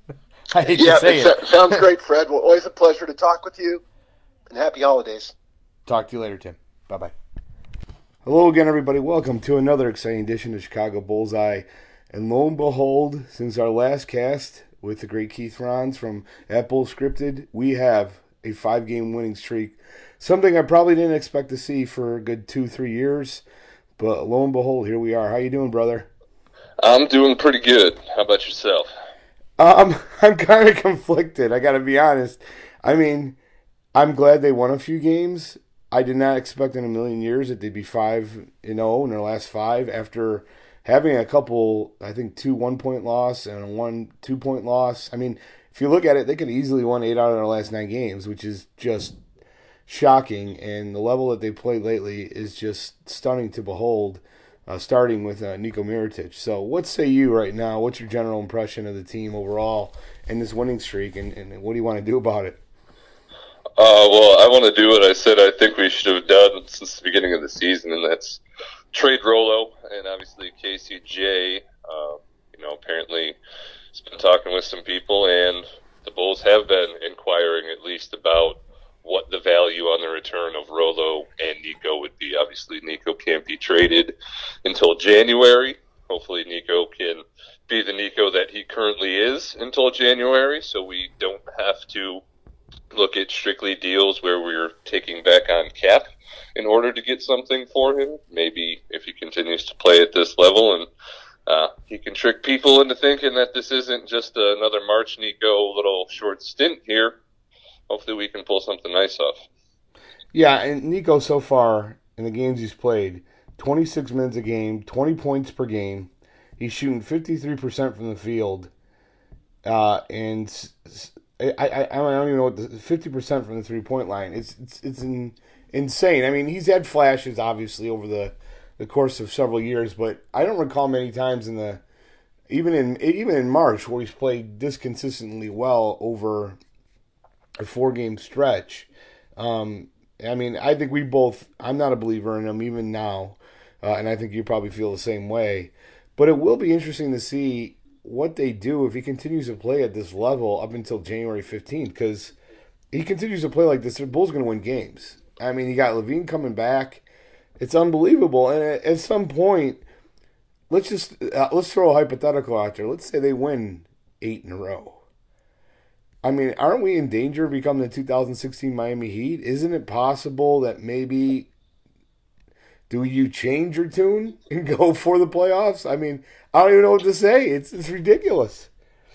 I hate yeah, to say it. it. Sounds great, Fred. Well, always a pleasure to talk with you, and happy holidays. Talk to you later, Tim. Bye bye. Hello again, everybody. Welcome to another exciting edition of Chicago Bullseye. And lo and behold, since our last cast with the great Keith Rons from at Bull Scripted, we have a five-game winning streak. Something I probably didn't expect to see for a good two, three years. But lo and behold, here we are. How you doing, brother? I'm doing pretty good. How about yourself? Um, I'm kind of conflicted, I got to be honest. I mean, I'm glad they won a few games. I did not expect in a million years that they'd be five and zero in their last five after having a couple, I think, two one-point loss and a one two-point loss. I mean, if you look at it, they could easily won eight out of their last nine games, which is just shocking. And the level that they played lately is just stunning to behold, uh, starting with uh, Niko Mirotic. So what say you right now? What's your general impression of the team overall and this winning streak, and, and what do you want to do about it? Uh, well, I want to do what I said I think we should have done since the beginning of the season, and that's trade Rolo, and obviously K C J, uh, you know, apparently has been talking with some people, and the Bulls have been inquiring at least about what the value on the return of Rolo and Niko would be. Obviously, Niko can't be traded until January. Hopefully, Niko can be the Niko that he currently is until January, so we don't have to look at strictly deals where we're taking back on cap in order to get something for him. Maybe if he continues to play at this level and uh, he can trick people into thinking that this isn't just another March Niko little short stint here, hopefully we can pull something nice off. Yeah, and Niko so far in the games he's played, twenty-six minutes a game, twenty points per game. He's shooting fifty-three percent from the field. Uh, and I, I, I don't even know what the fifty percent from the three-point line. It's it's it's in, insane. I mean, he's had flashes, obviously, over the, the course of several years, but I don't recall many times in the even in even in March where he's played this consistently well over a four-game stretch. Um, I mean, I think we both. I'm not a believer in him even now, uh, and I think you probably feel the same way. But it will be interesting to see what they do if he continues to play at this level up until January fifteenth, because he continues to play like this, the Bulls are going to win games. I mean, you got Levine coming back. It's unbelievable. And at, at some point, let's just uh, let's throw a hypothetical out there. Let's say they win eight in a row. I mean, aren't we in danger of becoming the two thousand sixteen Miami Heat? Isn't it possible that maybe do you change your tune and go for the playoffs? I mean, I don't even know what to say. It's it's ridiculous.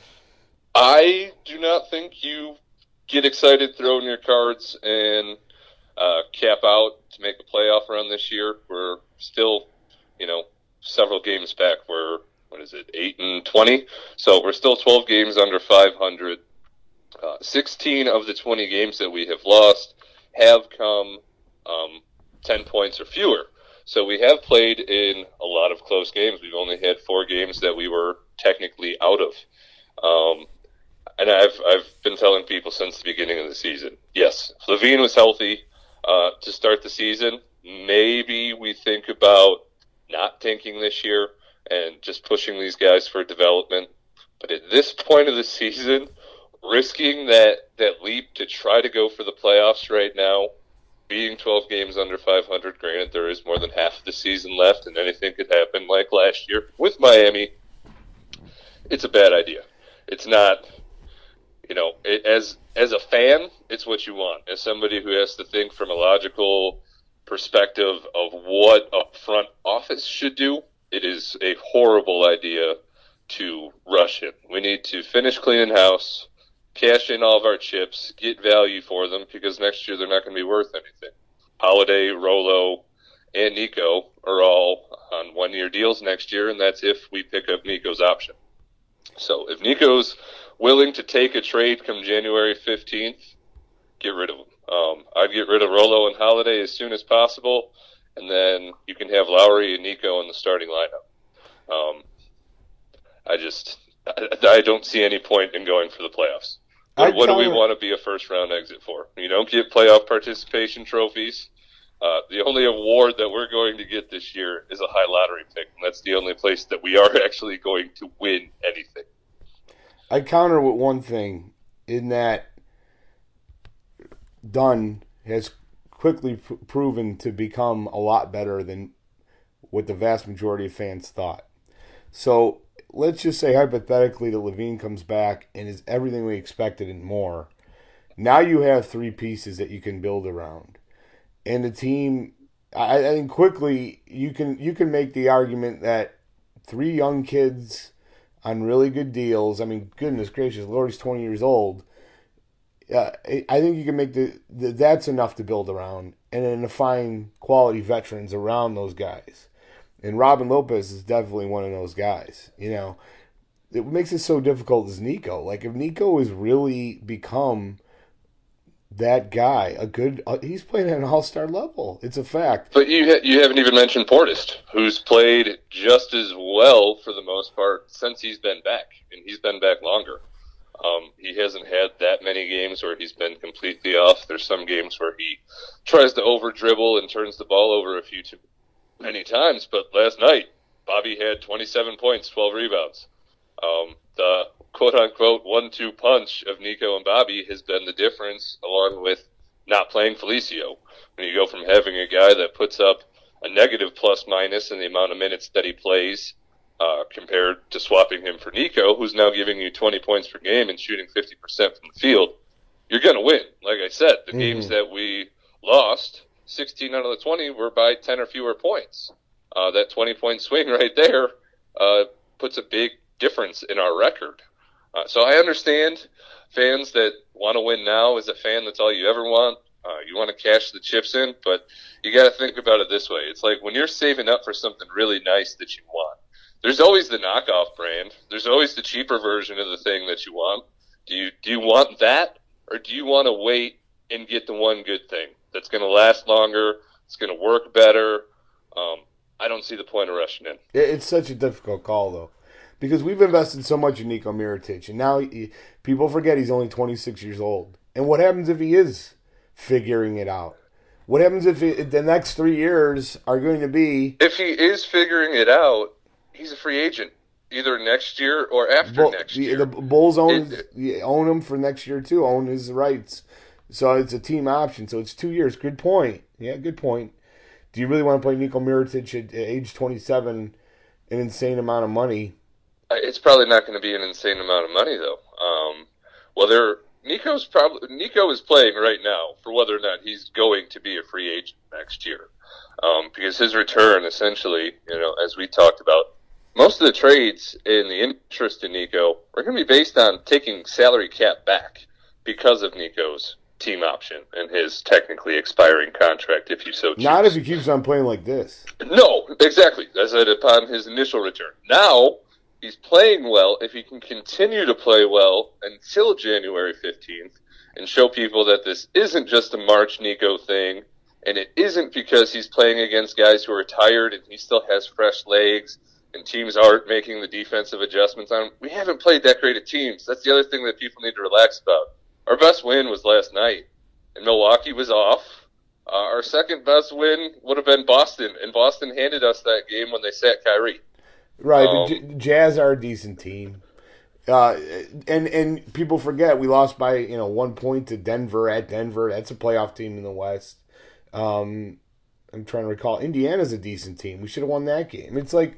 I do not think you get excited throwing your cards and uh, cap out to make a playoff run this year. We're still, you know, several games back. We're, what is it, eight and twenty? So we're still twelve games under five hundred. Uh, sixteen of the twenty games that we have lost have come um, ten points or fewer. So we have played in a lot of close games. We've only had four games that we were technically out of. Um, and I've I've been telling people since the beginning of the season, yes, if Levine was healthy uh, to start the season, maybe we think about not tanking this year and just pushing these guys for development. But at this point of the season, risking that, that leap to try to go for the playoffs right now, being twelve games under five hundred, granted there is more than half of the season left and anything could happen like last year with Miami, it's a bad idea. It's not, you know, it, as as a fan, it's what you want. As somebody who has to think from a logical perspective of what a front office should do, it is a horrible idea to rush him. We need to finish cleaning house, cash in all of our chips, get value for them, because next year they're not going to be worth anything. Holiday, Rolo, and Niko are all on one-year deals next year, and that's if we pick up Niko's option. So if Niko's willing to take a trade come January fifteenth, get rid of him. Um, I'd get rid of Rolo and Holiday as soon as possible, and then you can have Lowry and Niko in the starting lineup. Um, I just I, I don't see any point in going for the playoffs. What, what do we want to be a first round exit for? You don't get playoff participation trophies. Uh, the only award that we're going to get this year is a high lottery pick, and that's the only place that we are actually going to win anything. I counter with one thing, in that Dunn has quickly pr- proven to become a lot better than what the vast majority of fans thought. So let's just say hypothetically that Levine comes back and is everything we expected and more. Now you have three pieces that you can build around. And the team, I, I think quickly you can you can make the argument that three young kids on really good deals. I mean, goodness gracious, Laurie's twenty years old. Uh, I think you can make the, the that's enough to build around, and then to find quality veterans around those guys. And Robin Lopez is definitely one of those guys. You know, it makes it so difficult is Nico. Like if Nico has really become that guy, a good, uh, he's playing at an all-star level. It's a fact. But you ha- you haven't even mentioned Portis, who's played just as well for the most part since he's been back, and he's been back longer. Um, he hasn't had that many games where he's been completely off. There's some games where he tries to over-dribble and turns the ball over a few too many times, but last night, Bobby had twenty-seven points, twelve rebounds. Um, the quote-unquote one-two punch of Nico and Bobby has been the difference, along with not playing Felicio. When you go from having a guy that puts up a negative plus-minus in the amount of minutes that he plays uh, compared to swapping him for Nico, who's now giving you twenty points per game and shooting fifty percent from the field, you're going to win. Like I said, the mm-hmm. games that we lost, sixteen out of the twenty were by ten or fewer points. Uh, that twenty-point swing right there uh, puts a big difference in our record. Uh, so I understand fans that want to win now. As a fan, that's all you ever want. Uh, you want to cash the chips in, but you got to think about it this way. It's like when you're saving up for something really nice that you want, there's always the knockoff brand. There's always the cheaper version of the thing that you want. Do you do you want that, or do you want to wait and get the one good thing that's going to last longer, it's going to work better? Um, I don't see the point of rushing in. It's such a difficult call, though. Because we've invested so much in Nico Mirotic, and now he, people forget he's only twenty-six years old. And what happens if he is figuring it out? What happens if it, the next three years are going to be... If he is figuring it out, he's a free agent, either next year or after Bull, next year. The, the Bulls own, it, his, own him for next year, too, own his rights. So it's a team option, so it's two years. Good point. Yeah, good point. Do you really want to play Nico Mirotic at age twenty-seven, an insane amount of money? It's probably not going to be an insane amount of money, though. Um, whether Nico's probably Nico is playing right now for whether or not he's going to be a free agent next year, um, because his return, essentially, you know, as we talked about, most of the trades in the interest in Nico are going to be based on taking salary cap back because of Nico's team option and his technically expiring contract, if you so choose. Not if he keeps on playing like this. No, exactly. That's it upon his initial return. Now, he's playing well if he can continue to play well until January fifteenth and show people that this isn't just a March Nico thing, and it isn't because he's playing against guys who are tired and he still has fresh legs and teams aren't making the defensive adjustments on him. We haven't played that great of teams. That's the other thing that people need to relax about. Our best win was last night, and Milwaukee was off. Uh, our second best win would have been Boston, and Boston handed us that game when they sat Kyrie. Right, um, but J- Jazz are a decent team, uh, and and people forget we lost by you know one point to Denver at Denver. That's a playoff team in the West. Um, I'm trying to recall. Indiana's a decent team. We should have won that game. It's like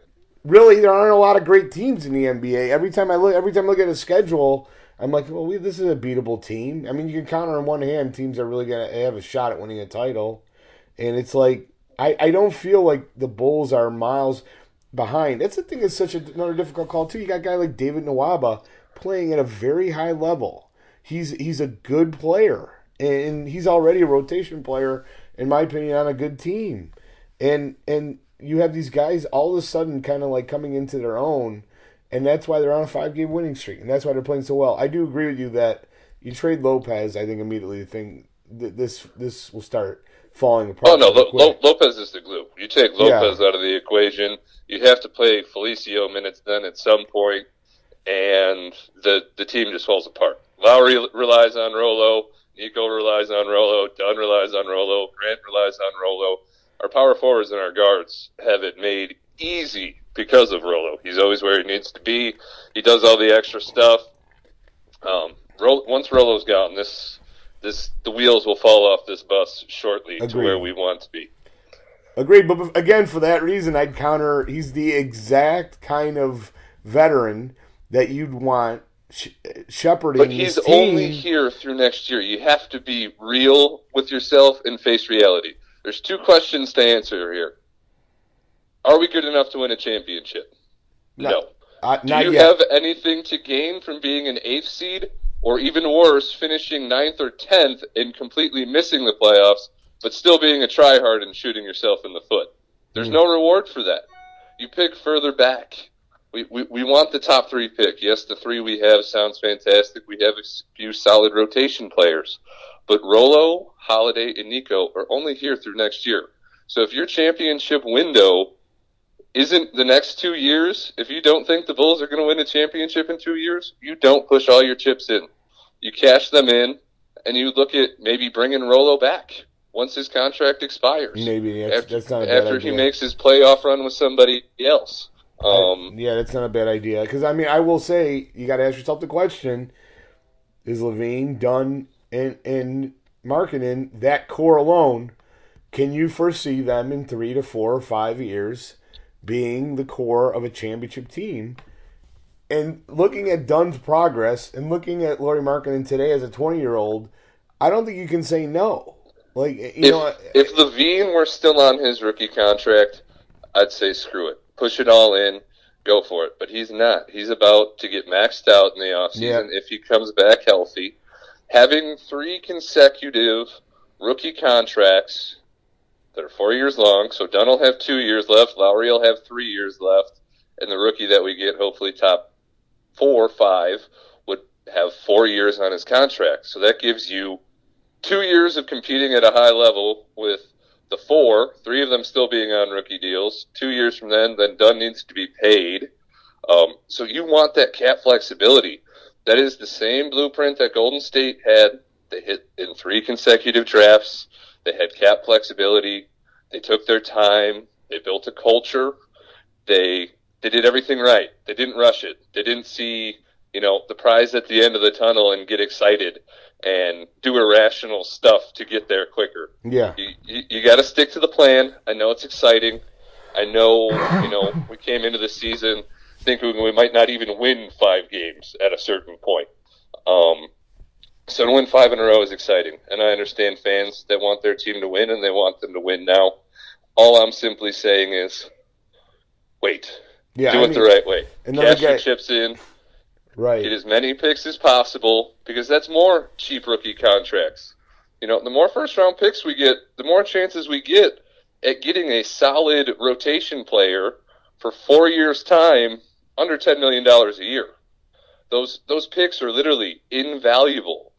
really there aren't a lot of great teams in the N B A. Every time I look, every time I look at a schedule, I'm like, well, we, this is a beatable team. I mean, you can count on one hand teams are really gonna have a shot at winning a title, and it's like I, I don't feel like the Bulls are miles behind. That's the thing. It's such a, another difficult call too. You got a guy like David Nwaba playing at a very high level. He's he's a good player, and he's already a rotation player, in my opinion, on a good team. And and you have these guys all of a sudden kind of like coming into their own, and that's why they're on a five-game winning streak, and that's why they're playing so well. I do agree with you that you trade Lopez. I think immediately the thing this this will start falling apart. Oh no, pretty Lo- quick. Lo- Lopez is the glue. You take Lopez out of the equation, you have to play Felicio minutes then at some point, and the the team just falls apart. Lowry relies on Rolo, Nico relies on Rolo, Dunn relies on Rolo, Grant relies on Rolo. Our power forwards and our guards have it made easy because of Rolo. He's always where he needs to be. He does all the extra stuff. Um, Ro- once Rolo's gone, this this the wheels will fall off this bus shortly Agreed. to where we want to be. Agreed, but again, for that reason, I'd counter. He's the exact kind of veteran that you'd want sh- shepherding. But he's this team. only here through next year. You have to be real with yourself and face reality. There's two questions to answer here. Are we good enough to win a championship? No. No. Uh, Do not you yet. have anything to gain from being an eighth seed, or even worse, finishing ninth or tenth and completely missing the playoffs, but still being a tryhard and shooting yourself in the foot? There's Mm. no reward for that. You pick further back. We, we we want the top three pick. Yes, the three we have sounds fantastic. We have a few solid rotation players. But Rolo, Holiday, and Nico are only here through next year. So if your championship window isn't the next two years, if you don't think the Bulls are going to win a championship in two years, you don't push all your chips in. You cash them in, and you look at maybe bringing Rolo back once his contract expires. Maybe that's, after, that's not a bad after idea. he makes his playoff run with somebody else. Um, I, yeah, that's not a bad idea. Because I mean, I will say you got to ask yourself the question: is Levine, Dunn, and and Markkanen, that core alone? Can you foresee them in three to four or five years being the core of a championship team? And looking at Dunn's progress and looking at Lauri Markkanen today as a twenty-year-old, I don't think you can say no. Like you if, know, if Levine were still on his rookie contract, I'd say screw it. Push it all in. Go for it. But he's not. He's about to get maxed out in the offseason Yeah. if he comes back healthy. Having three consecutive rookie contracts that are four years long, so Dunn will have two years left, Lowry will have three years left, and the rookie that we get, hopefully top four or five, would have four years on his contract. So that gives you two years of competing at a high level with the four, three of them still being on rookie deals. Two years from then, then Dunn needs to be paid. Um, so you want that cap flexibility. That is the same blueprint that Golden State had. They hit in three consecutive drafts. They had cap flexibility. They took their time. They built a culture. They they did everything right. They didn't rush it. They didn't see, you know, the prize at the end of the tunnel and get excited and do irrational stuff to get there quicker. yeah, You, you, you got to stick to the plan. I know it's exciting. I know, you know, we came into the season thinking we might not even win five games at a certain point. Um, so to win five in a row is exciting. And I understand fans that want their team to win and they want them to win now. All I'm simply saying is wait. yeah. Do I it mean, the right way. another Cash your guy- chips in. right. Get as many picks as possible because that's more cheap rookie contracts. You know, the more first round picks we get, the more chances we get at getting a solid rotation player for four years' time under ten million dollars a year. Those those picks are literally invaluable.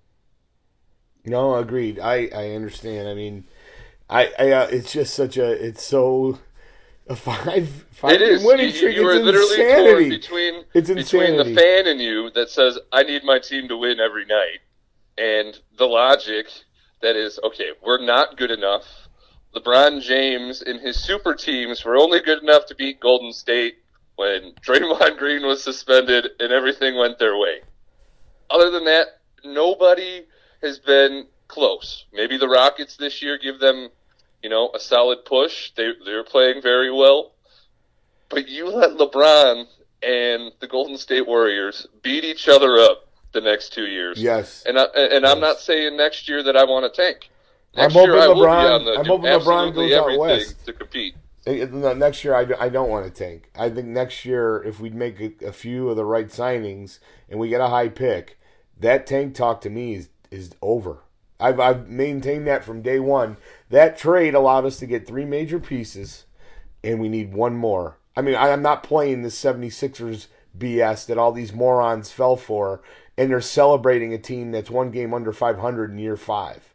No, agreed. I, I understand. I mean, I, I uh, it's just such a it's so a five five It is. winning You, streak. you are It's literally torn insanity. between It's between the insanity. fan in you that says I need my team to win every night, and the logic that is okay. We're not good enough. LeBron James and his super teams were only good enough to beat Golden State when Draymond Green was suspended and everything went their way. Other than that, nobody has been close. Maybe the Rockets this year give them, you know, a solid push. They they're playing very well. But you let LeBron and the Golden State Warriors beat each other up the next two years. Yes. And I, and I'm Yes. not saying next year that I want to tank. I'm Next year hoping I will be LeBron- on the I'm do hoping LeBron absolutely goes out everything west. to compete. Eh, no, Next year, I, do- I don't want to tank. I think next year, if we make a, a few of the right signings and we get a high pick, that tank talk to me is, is over. I've I've maintained that from day one. That trade allowed us to get three major pieces, and we need one more. I mean, I, I'm not playing the seventy-sixers B S that all these morons fell for, and they're celebrating a team that's one game under five hundred in year five.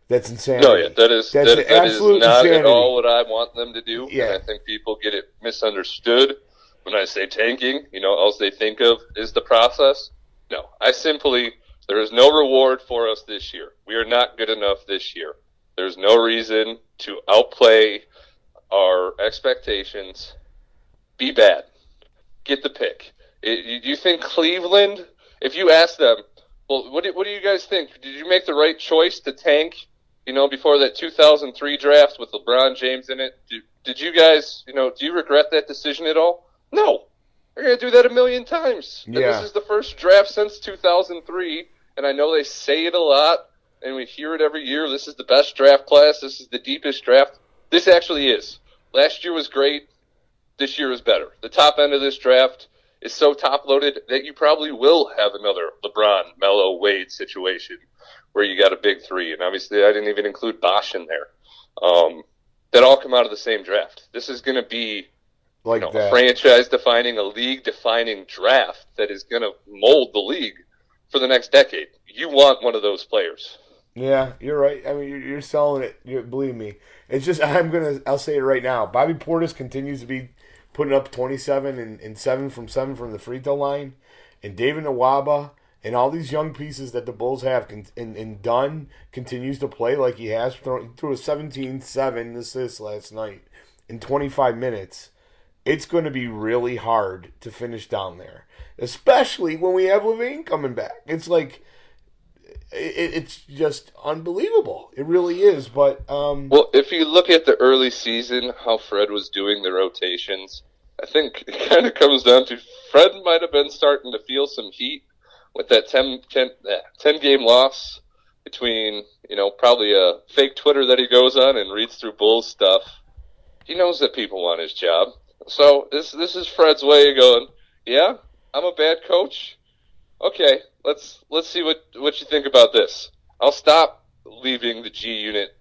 That's insanity. No, yeah, that is That's that, that is absolute not insanity. at all what I want them to do. Yeah. And I think people get it misunderstood when I say tanking. You know, all they think of is the process. No, I simply there is no reward for us this year. We are not good enough this year. There's no reason to outplay our expectations. Be bad. Get the pick. It, you think Cleveland? If you ask them, well, what do, what do you guys think? Did you make the right choice to tank? You know, before that two thousand three draft with LeBron James in it, did, did you guys, you know, do you regret that decision at all? No. They're going to do that a million times. And Yeah. this is the first draft since two thousand three, and I know they say it a lot, and we hear it every year. This is the best draft class. This is the deepest draft. This actually is. Last year was great. This year is better. The top end of this draft is so top-loaded that you probably will have another LeBron, Melo, Wade situation where you got a big three. And obviously I didn't even include Bosh in there. Um, that all come out of the same draft. This is going to be like you know, that. a franchise-defining, a league-defining draft that is going to mold the league for the next decade. You want one of those players. Yeah, you're right. I mean, you're, you're selling it. You, believe me. It's just I'm gonna. I'll say it right now. Bobby Portis continues to be putting up twenty-seven and, and seven from seven from the free throw line, and David Nwaba and all these young pieces that the Bulls have, and, and Dunn continues to play like he has. He threw a seventeen seven assist last night in twenty-five minutes. It's going to be really hard to finish down there, especially when we have LaVine coming back. It's like it, it's just unbelievable. It really is. But um, well, if you look at the early season, how Fred was doing the rotations, I think it kind of comes down to Fred might have been starting to feel some heat with that ten, ten, ten game loss between, you know, probably a fake Twitter that he goes on and reads through Bulls stuff. He knows that people want his job. So this this is Fred's way of going, yeah, I'm a bad coach. Okay, let's let's see what, what you think about this. I'll stop leaving the G unit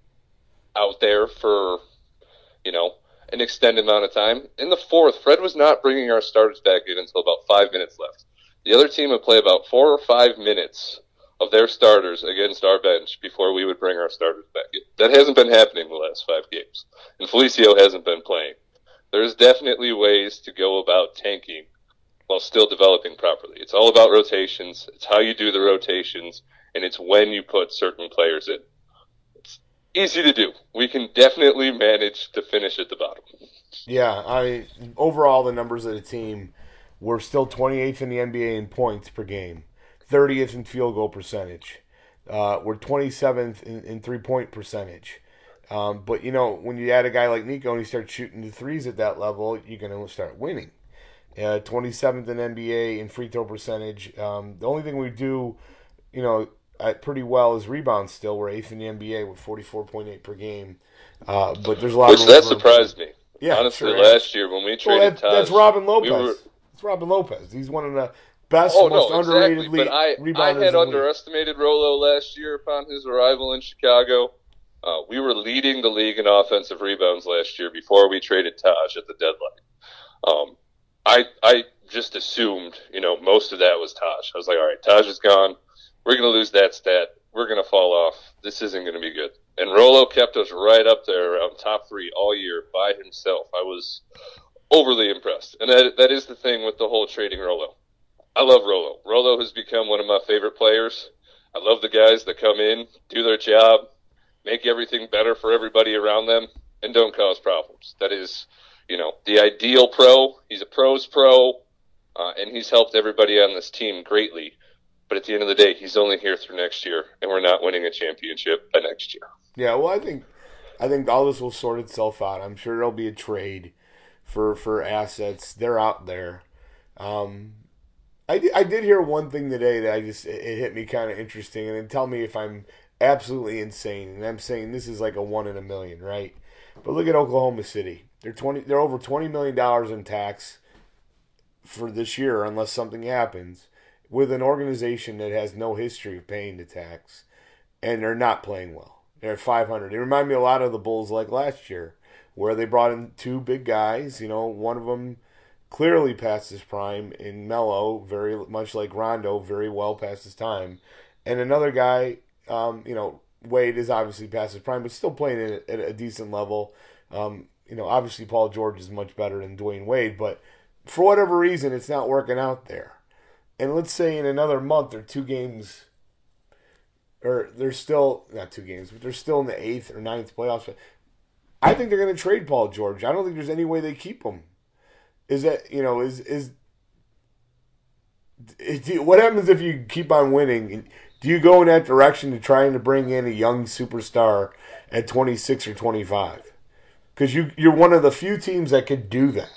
out there for, you know, an extended amount of time. In the fourth, Fred was not bringing our starters back in until about five minutes left. The other team would play about four or five minutes of their starters against our bench before we would bring our starters back in. That hasn't been happening the last five games. And Felicio hasn't been playing. There's definitely ways to go about tanking while still developing properly. It's all about rotations. It's how you do the rotations, and it's when you put certain players in. It's easy to do. We can definitely manage to finish at the bottom. Yeah, I mean, overall, the numbers of the team, we're still twenty-eighth in the N B A in points per game, thirtieth in field goal percentage. Uh, we're twenty-seventh in, in three-point percentage. Um, but, you know, when you add a guy like Nico and he starts shooting the threes at that level, you're going to start winning. Uh, twenty-seventh in N B A in free throw percentage. Um, the only thing we do, you know, at pretty well is rebounds still. We're eighth in the N B A with forty-four point eight per game. Uh, but there's a lot Which of that surprised me. Yeah, honestly, sure last year when we traded well, that, Taj, that's Robin Lopez. we were, it's Robin Lopez. He's one of the best, oh, most no, underrated exactly. But I, rebounders I in had the league. underestimated Rolo last year upon his arrival in Chicago. Uh, we were leading the league in offensive rebounds last year before we traded Taj at the deadline. Um, I I just assumed, you know, most of that was Taj. I was like, all right, Taj is gone. We're going to lose that stat. We're going to fall off. This isn't going to be good. And Rolo kept us right up there around top three all year by himself. I was overly impressed. And that that is the thing with the whole trading Rolo. I love Rolo. Rolo has become one of my favorite players. I love the guys that come in, do their job, make everything better for everybody around them, and don't cause problems. That is, you know, the ideal pro. He's a pro's pro, uh, and he's helped everybody on this team greatly. But at the end of the day, he's only here through next year, and we're not winning a championship by next year. Yeah, well, I think I think all this will sort itself out. I'm sure there'll be a trade for for assets. They're out there. Um, I, I did hear one thing today that I just it, it hit me kind of interesting, and then tell me if I'm absolutely insane. And I'm saying this is like a one in a million, right? But look at Oklahoma City. They're twenty. They're over twenty million dollars in tax for this year, unless something happens, with an organization that has no history of paying the tax, and they're not playing well. They're at five hundred. They remind me a lot of the Bulls like last year, where they brought in two big guys. You know, one of them clearly past his prime in Melo, very much like Rondo, very well past his time, and another guy, um, you know, Wade is obviously past his prime, but still playing at, at a decent level. Um, you know, obviously Paul George is much better than Dwayne Wade, but for whatever reason, it's not working out there. And let's say in another month or two games, or they're still, not two games, but they're still in the eighth or ninth playoffs. I think they're going to trade Paul George. I don't think there's any way they keep him. Is that, you know, is, is, is what happens if you keep on winning? Do you go in that direction to trying to bring in a young superstar at twenty-six or twenty-five? Because you, you're one of the few teams that could do that.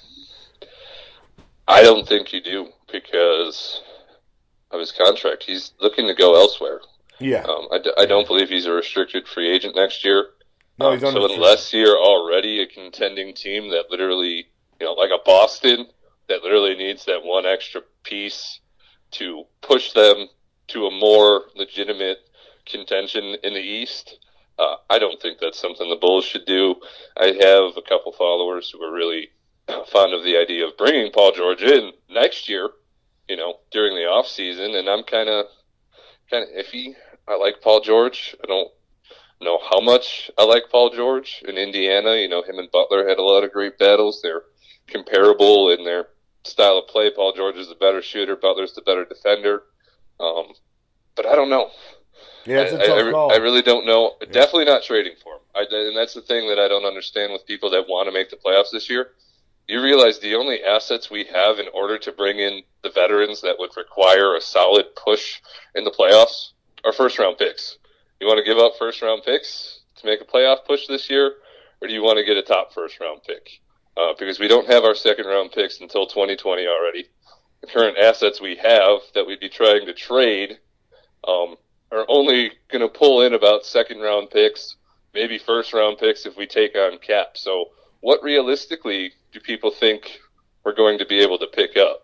I don't think you do because of his contract. He's looking to go elsewhere. Yeah. Um, I, d- I don't believe he's a restricted free agent next year. No, he's um, so unless you're already a contending team that literally, you know, like a Boston, that literally needs that one extra piece to push them to a more legitimate contention in the East, uh, I don't think that's something the Bulls should do. I have a couple followers who are really fond of the idea of bringing Paul George in next year, you know, during the off season, and I'm kind of kind of iffy. I like Paul George. I don't know how much I like Paul George. In Indiana, you know, him and Butler had a lot of great battles. They're comparable in their style of play. Paul George is the better shooter. Butler's the better defender. Um, but I don't know. Yeah, it's a I, tough I, call. I really don't know. Yeah. Definitely not trading for him. I, and that's the thing that I don't understand with people that want to make the playoffs this year. You realize the only assets we have in order to bring in the veterans that would require a solid push in the playoffs are first-round picks. You want to give up first-round picks to make a playoff push this year, or do you want to get a top first-round pick? Uh, because we don't have our second-round picks until twenty twenty already. The current assets we have that we'd be trying to trade um, are only going to pull in about second-round picks, maybe first-round picks if we take on cap. So what realistically do people think we're going to be able to pick up?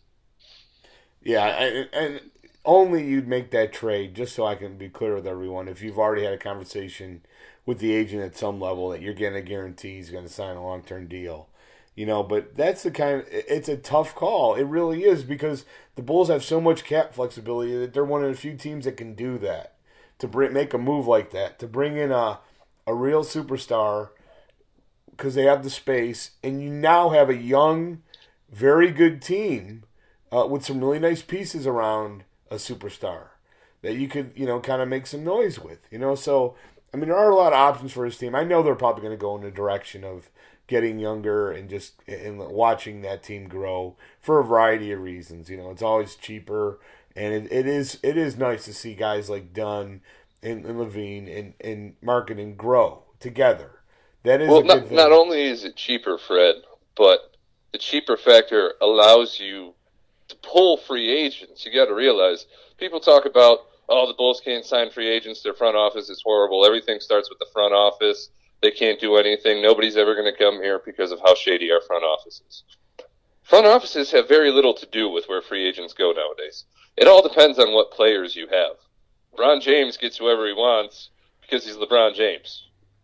Yeah, and, and only you'd make that trade, just so I can be clear with everyone, if you've already had a conversation with the agent at some level that you're getting a guarantee he's going to sign a long-term deal. You know, but that's the kind of, it's a tough call. It really is, because the Bulls have so much cap flexibility that they're one of the few teams that can do that, to bring, make a move like that, to bring in a, a real superstar because they have the space, and you now have a young, very good team uh, with some really nice pieces around a superstar that you could, you know, kind of make some noise with, you know. So, I mean, there are a lot of options for his team. I know they're probably going to go in the direction of getting younger and just and watching that team grow for a variety of reasons. You know, it's always cheaper, and it, it is it is nice to see guys like Dunn and, and Levine and, and Markkanen grow together. That is well, a good not, thing. not only is it cheaper, Fred, but the cheaper factor allows you to pull free agents. You got to realize, people talk about, oh, the Bulls can't sign free agents, their front office is horrible, everything starts with the front office, they can't do anything, nobody's ever going to come here because of how shady our front office is. Front offices have very little to do with where free agents go nowadays. It all depends on what players you have. LeBron James gets whoever he wants because he's LeBron James.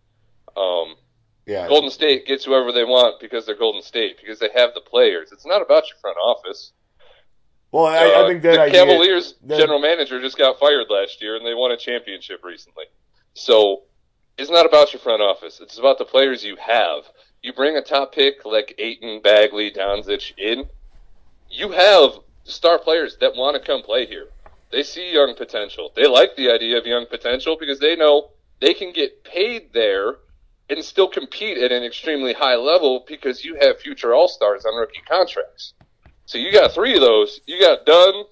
Um, yeah. Golden State gets whoever they want because they're Golden State, because they have the players. It's not about your front office. Well, I, uh, I think that the idea, Cavaliers that, general manager just got fired last year, and they won a championship recently. So it's not about your front office. It's about the players you have. You bring a top pick like Ayton, Bagley, Doncic in, you have star players that want to come play here. They see young potential. They like the idea of young potential because they know they can get paid there and still compete at an extremely high level because you have future all-stars on rookie contracts. So you got three of those. You got Dunn,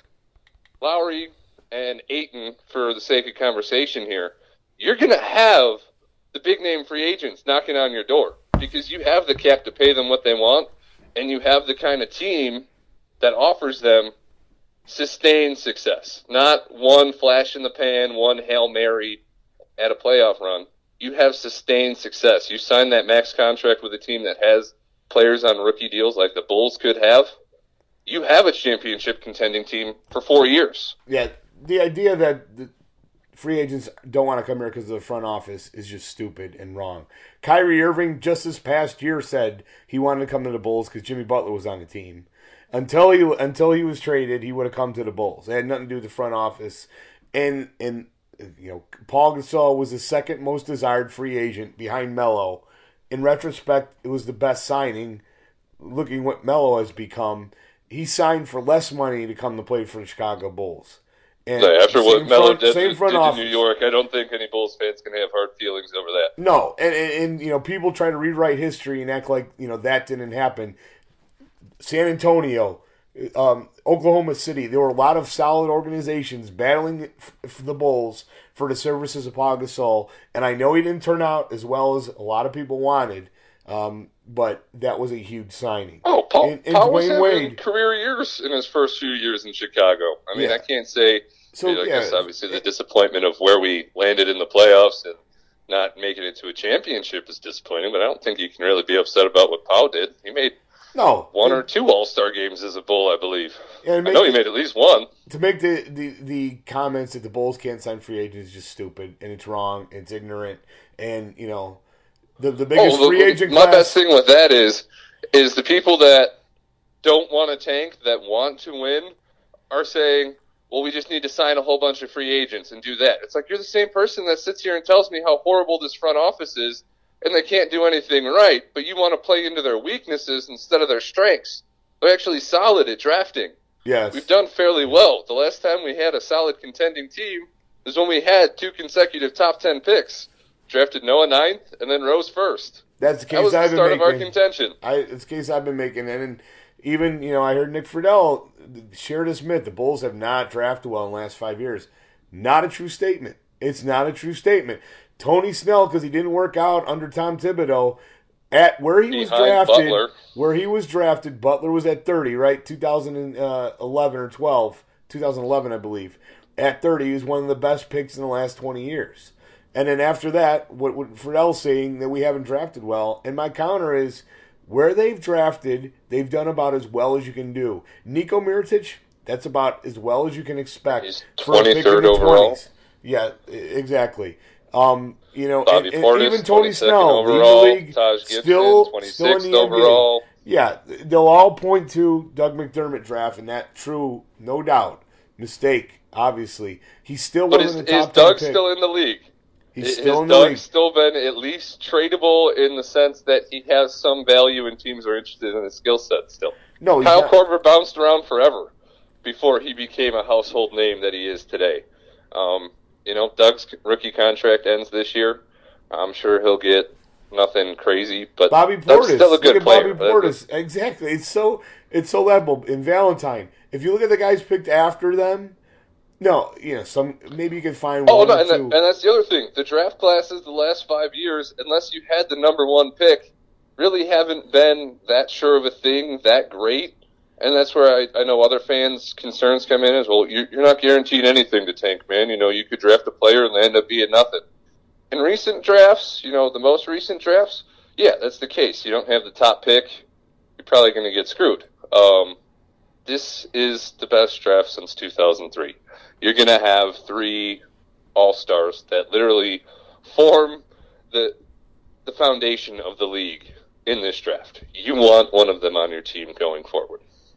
Lowry, and Ayton, for the sake of conversation here. You're going to have the big-name free agents knocking on your door because you have the cap to pay them what they want, and you have the kind of team that offers them sustained success. Not one flash in the pan, one Hail Mary at a playoff run. You have sustained success. You sign that max contract with a team that has players on rookie deals like the Bulls could have. You have a championship contending team for four years. Yeah, the idea that the free agents don't want to come here because of the front office is just stupid and wrong. Kyrie Irving just this past year said he wanted to come to the Bulls because Jimmy Butler was on the team. Until he until he was traded, he would have come to the Bulls. It had nothing to do with the front office. And and you know, Paul Gasol was the second most desired free agent behind Melo. In retrospect, it was the best signing. Looking what Melo has become, he signed for less money to come to play for the Chicago Bulls. And no, after what Melo front, did, same did front in office. New York, I don't think any Bulls fans can have hard feelings over that. No, and, and, and you know, people try to rewrite history and act like you know that didn't happen. San Antonio, um, Oklahoma City, there were a lot of solid organizations battling for the Bulls for the services of Paul Gasol, and I know he didn't turn out as well as a lot of people wanted, um, but that was a huge signing. Oh, Paul, and, and Paul was Dwayne having Wade, career years in his first few years in Chicago. I mean, Yeah. I can't say, So, you know, I yeah, guess obviously the disappointment of where we landed in the playoffs and not making it to a championship is disappointing, but I don't think you can really be upset about what Paul did. He made no, one to, or two All-Star games as a Bull, I believe. and I make know he the- made at least one. to make the, the, the comments that the Bulls can't sign free agents is just stupid, and it's wrong, it's ignorant, and, you know, the, the biggest Oh, the- free agent my class... best thing with that is, is the people that don't want to tank, that want to win, are saying, well, we just need to sign a whole bunch of free agents and do that. It's like you're the same person that sits here and tells me how horrible this front office is and they can't do anything right, but you want to play into their weaknesses instead of their strengths. They're actually solid at drafting. Yes. We've done fairly well. The last time we had a solid contending team is when we had two consecutive top ten picks. Drafted Noah ninth and then Rose first. That's the case That was I've the been start of our making. contention. I, it's the case I've been making, and, and even you know I heard Nick Friedel share this myth: the Bulls have not drafted well in the last five years. Not a true statement. It's not a true statement. Tony Snell, because he didn't work out under Tom Thibodeau, at where he was Behind drafted, Butler. where he was drafted, Butler was at thirty, right? two thousand eleven or twelve, two thousand eleven, I believe. At thirty, he was one of the best picks in the last twenty years. And then after that, what, what Friedell's saying that we haven't drafted well. And my counter is, where they've drafted, they've done about as well as you can do. Niko Mirotic, that's about as well as you can expect. He's for a pick in twenty-third the overall. twenties. Yeah, e- exactly. Um, you know, Bobby and, and Portis, even Tony twenty-second Snell, overall. leading the league, Taj Gibson, still, still in twenty-sixth the N B A. overall. Yeah, they'll all point to Doug McDermott draft, and that true, no doubt, mistake. Obviously, he's still But one is, of the top is ten Doug picks. still in the league? He's Has still in the Doug league. still been at least tradable in the sense that he has some value and teams are interested in his skill set still? No, he's Kyle not. Korver bounced around forever before he became a household name that he is today. Um, you know, Doug's rookie contract ends this year. I'm sure he'll get nothing crazy, but Bobby Doug's Portis. still a good look at player. Bobby Portis. Exactly. It's so it's so laughable. In Valentine, if you look at the guys picked after them, no, you know, some maybe you can find Oh, one no, or and, that, two. and that's the other thing. The draft classes the last five years, unless you had the number one pick, really haven't been that sure of a thing, that great. And that's where I, I know other fans' concerns come in as, well, you're, you're not guaranteed anything to tank, man. You know, you could draft a player and they end up being nothing. In recent drafts, you know, the most recent drafts, yeah, that's the case. You don't have the top pick, you're probably going to get screwed. Um, this is the best draft since two thousand three. You're going to have three all-stars that literally form the the foundation of the league in this draft. You want one of them on your team going forward.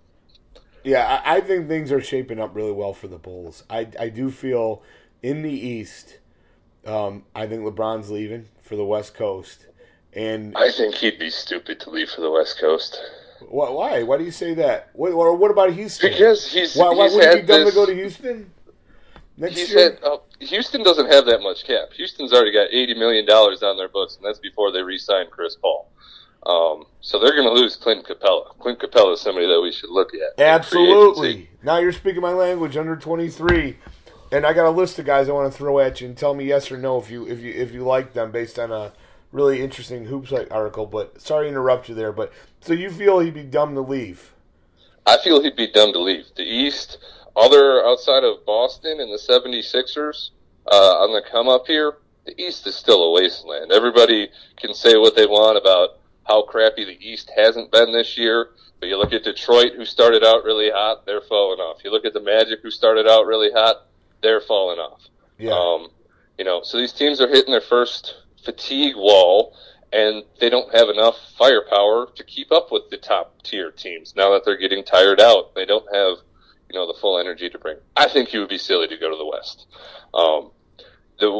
Yeah, I, I think things are shaping up really well for the Bulls. I, I do feel in the East, um, I think LeBron's leaving for the West Coast. And I think he'd be stupid to leave for the West Coast. wh- why? Why do you say that? What, or what about Houston? Because he's, why, why he's would he had be dumb this, to go to Houston next he's year? had, uh, Houston doesn't have that much cap. Houston's already got eighty million dollars on their books, and that's before they re-sign Chris Paul. Um, so they're going to lose Clint Capella. Clint Capella is somebody that we should look at. in free Absolutely. agency. Now you're speaking my language. Under twenty-three, and I got a list of guys I want to throw at you and tell me yes or no if you if you if you like them based on a really interesting hoops article. But sorry to interrupt you there. But so you feel he'd be dumb to leave? I feel he'd be dumb to leave. The East, other outside of Boston and the seventy-sixers, uh, on the come up here, the East is still a wasteland. Everybody can say what they want about how crappy the East hasn't been this year, but you look at Detroit, who started out really hot, they're falling off. You look at the Magic, who started out really hot, they're falling off. Yeah. Um, you know, so these teams are hitting their first fatigue wall, and they don't have enough firepower to keep up with the top tier teams. Now that they're getting tired out, they don't have, you know, the full energy to bring. I think he would be silly to go to the West. Um,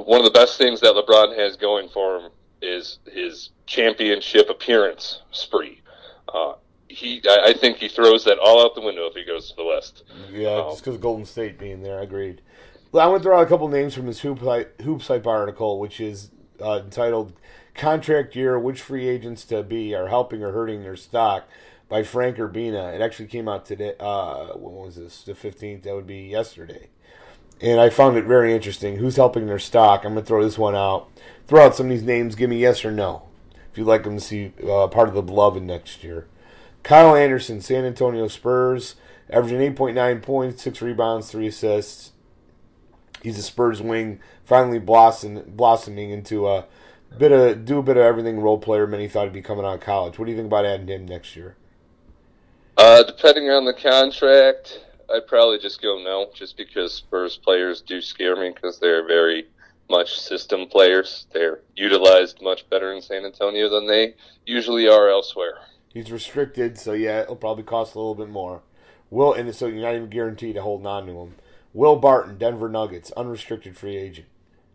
one of the best things that LeBron has going for him is his championship appearance spree. Uh, he, I, I think he throws that all out the window if he goes to the West. Yeah, Um, just because of Golden State being there, I agreed. Well, I want to throw out a couple names from this Hoop Hype, Hoops Hype article, which is uh, entitled "Contract Year: Which Free Agents to Be Are Helping or Hurting Their Stock" by Frank Urbina. It actually came out today. Uh, when was this? The fifteenth. That would be yesterday. And I found it very interesting. Who's helping their stock? I'm going to throw this one out. Throw out some of these names. Give me yes or no if you'd like them to see uh, part of the beloved next year. Kyle Anderson, San Antonio Spurs, averaging eight point nine points, six rebounds, three assists. He's a Spurs wing, finally blossom, blossoming into a bit of do a bit of everything role player many thought he'd be coming out of college. What do you think about adding him next year? Uh, depending on the contract, I'd probably just go no, just because Spurs players do scare me because they're very much system players. They're utilized much better in San Antonio than they usually are elsewhere. He's restricted, so yeah, it'll probably cost a little bit more. Will and so you're not even guaranteed to hold on to him. Will Barton, Denver Nuggets, unrestricted free agent.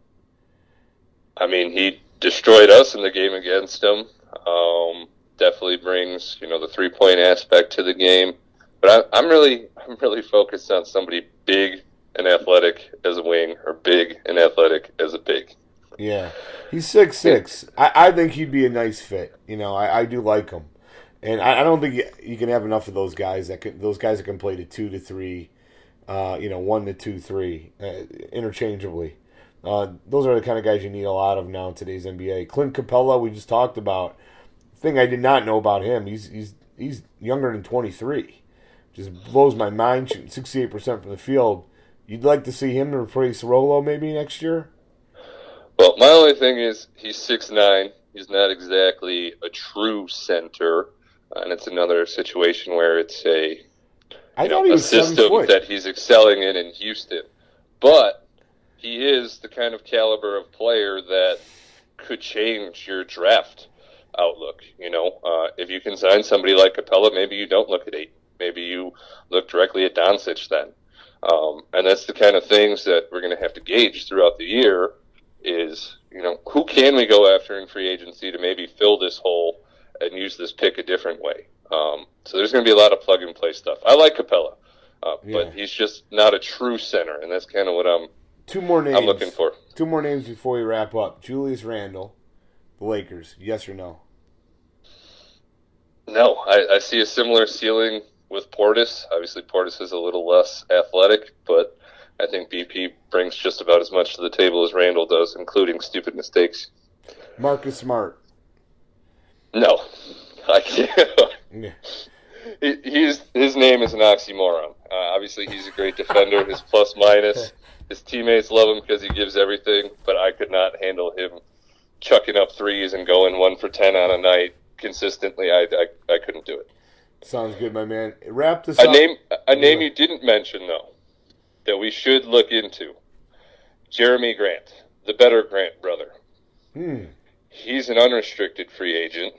I mean, he destroyed us in the game against them. Um, definitely brings, you know, the three-point aspect to the game. But I, I'm really, I'm really focused on somebody big and athletic as a wing, or big and athletic as a big. Yeah, he's six six. I, I think he'd be a nice fit. You know, I, I do like him, and I, I don't think you, you can have enough of those guys that can, those guys that can play to two to three. Uh, you know, one to two, three, uh, interchangeably. Uh, those are the kind of guys you need a lot of now in today's N B A. Clint Capella, we just talked about. Thing I did not know about him, he's he's he's younger than twenty-three. Just blows my mind. Shooting sixty-eight percent from the field. You'd like to see him replace Rolo maybe next year? Well, my only thing is he's six nine. He's not exactly a true center, and it's another situation where it's a I You thought know, he a was seven system foot. that he's excelling in in Houston. But he is the kind of caliber of player that could change your draft outlook. You know, uh, if you can sign somebody like Capella, maybe you don't look at eight. Maybe you look directly at Doncic then. Um, and that's the kind of things that we're going to have to gauge throughout the year is, you know, who can we go after in free agency to maybe fill this hole and use this pick a different way. Um, so there's going to be a lot of plug-and-play stuff. I like Capella, uh, Yeah. but he's just not a true center, and that's kind of what I'm Two more names. I'm looking for. Two more names before we wrap up. Julius Randle, the Lakers. Yes or no? No, I, I see a similar ceiling with Portis. Obviously, Portis is a little less athletic, but I think B P brings just about as much to the table as Randle does, including stupid mistakes. Marcus Smart. No, I can't. Yeah. He, he's, his name is an oxymoron. Uh, obviously, he's a great defender. His plus minus. His teammates love him because he gives everything, but I could not handle him chucking up threes and going one for ten on a night consistently. I, I, I couldn't do it. Sounds good, my man. Wrap this A up. name, a name you didn't mention, though, that we should look into. Jeremy Grant, the better Grant brother. Hmm. He's an unrestricted free agent,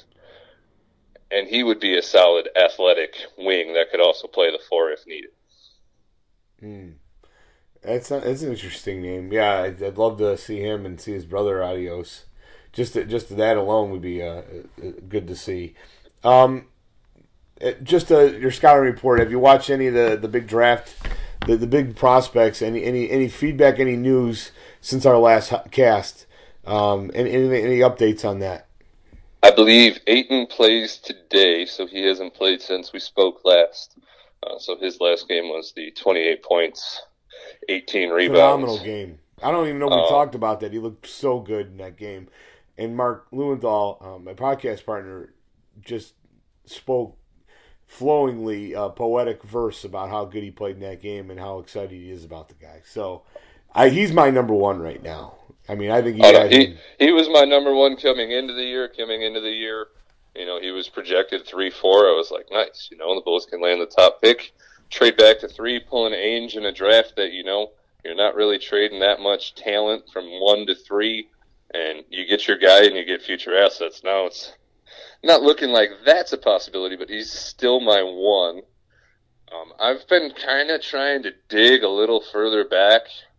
and he would be a solid athletic wing that could also play the four if needed. Hmm. That's not, that's an interesting name. Yeah, I'd, I'd love to see him and see his brother. Adios. Just to, just that alone would be uh, uh, good to see. Um, it- just uh, your scouting report. Have you watched any of the, the big draft, the the big prospects? Any any any feedback? Any news since our last hu- cast? Um, any any, any updates on that? I believe Ayton plays today, so he hasn't played since we spoke last. Uh, so his last game was the twenty-eight points, eighteen rebounds. Phenomenal game. I don't even know if we Uh, talked about that. He looked so good in that game. And Mark Lewenthal, um, my podcast partner, just spoke flowingly uh, poetic verse about how good he played in that game and how excited he is about the guy. So I, he's my number one right now. I mean, I think he Oh, no, had he him. he was my number one coming into the year. Coming into the year, you know, he was projected three four. I was like, nice. You know, the Bulls can land the top pick, trade back to three, pulling Ainge in a draft that, you know, you're not really trading that much talent from one to three, and you get your guy and you get future assets. Now it's not looking like that's a possibility, but he's still my one. Um, I've been kind of trying to dig a little further back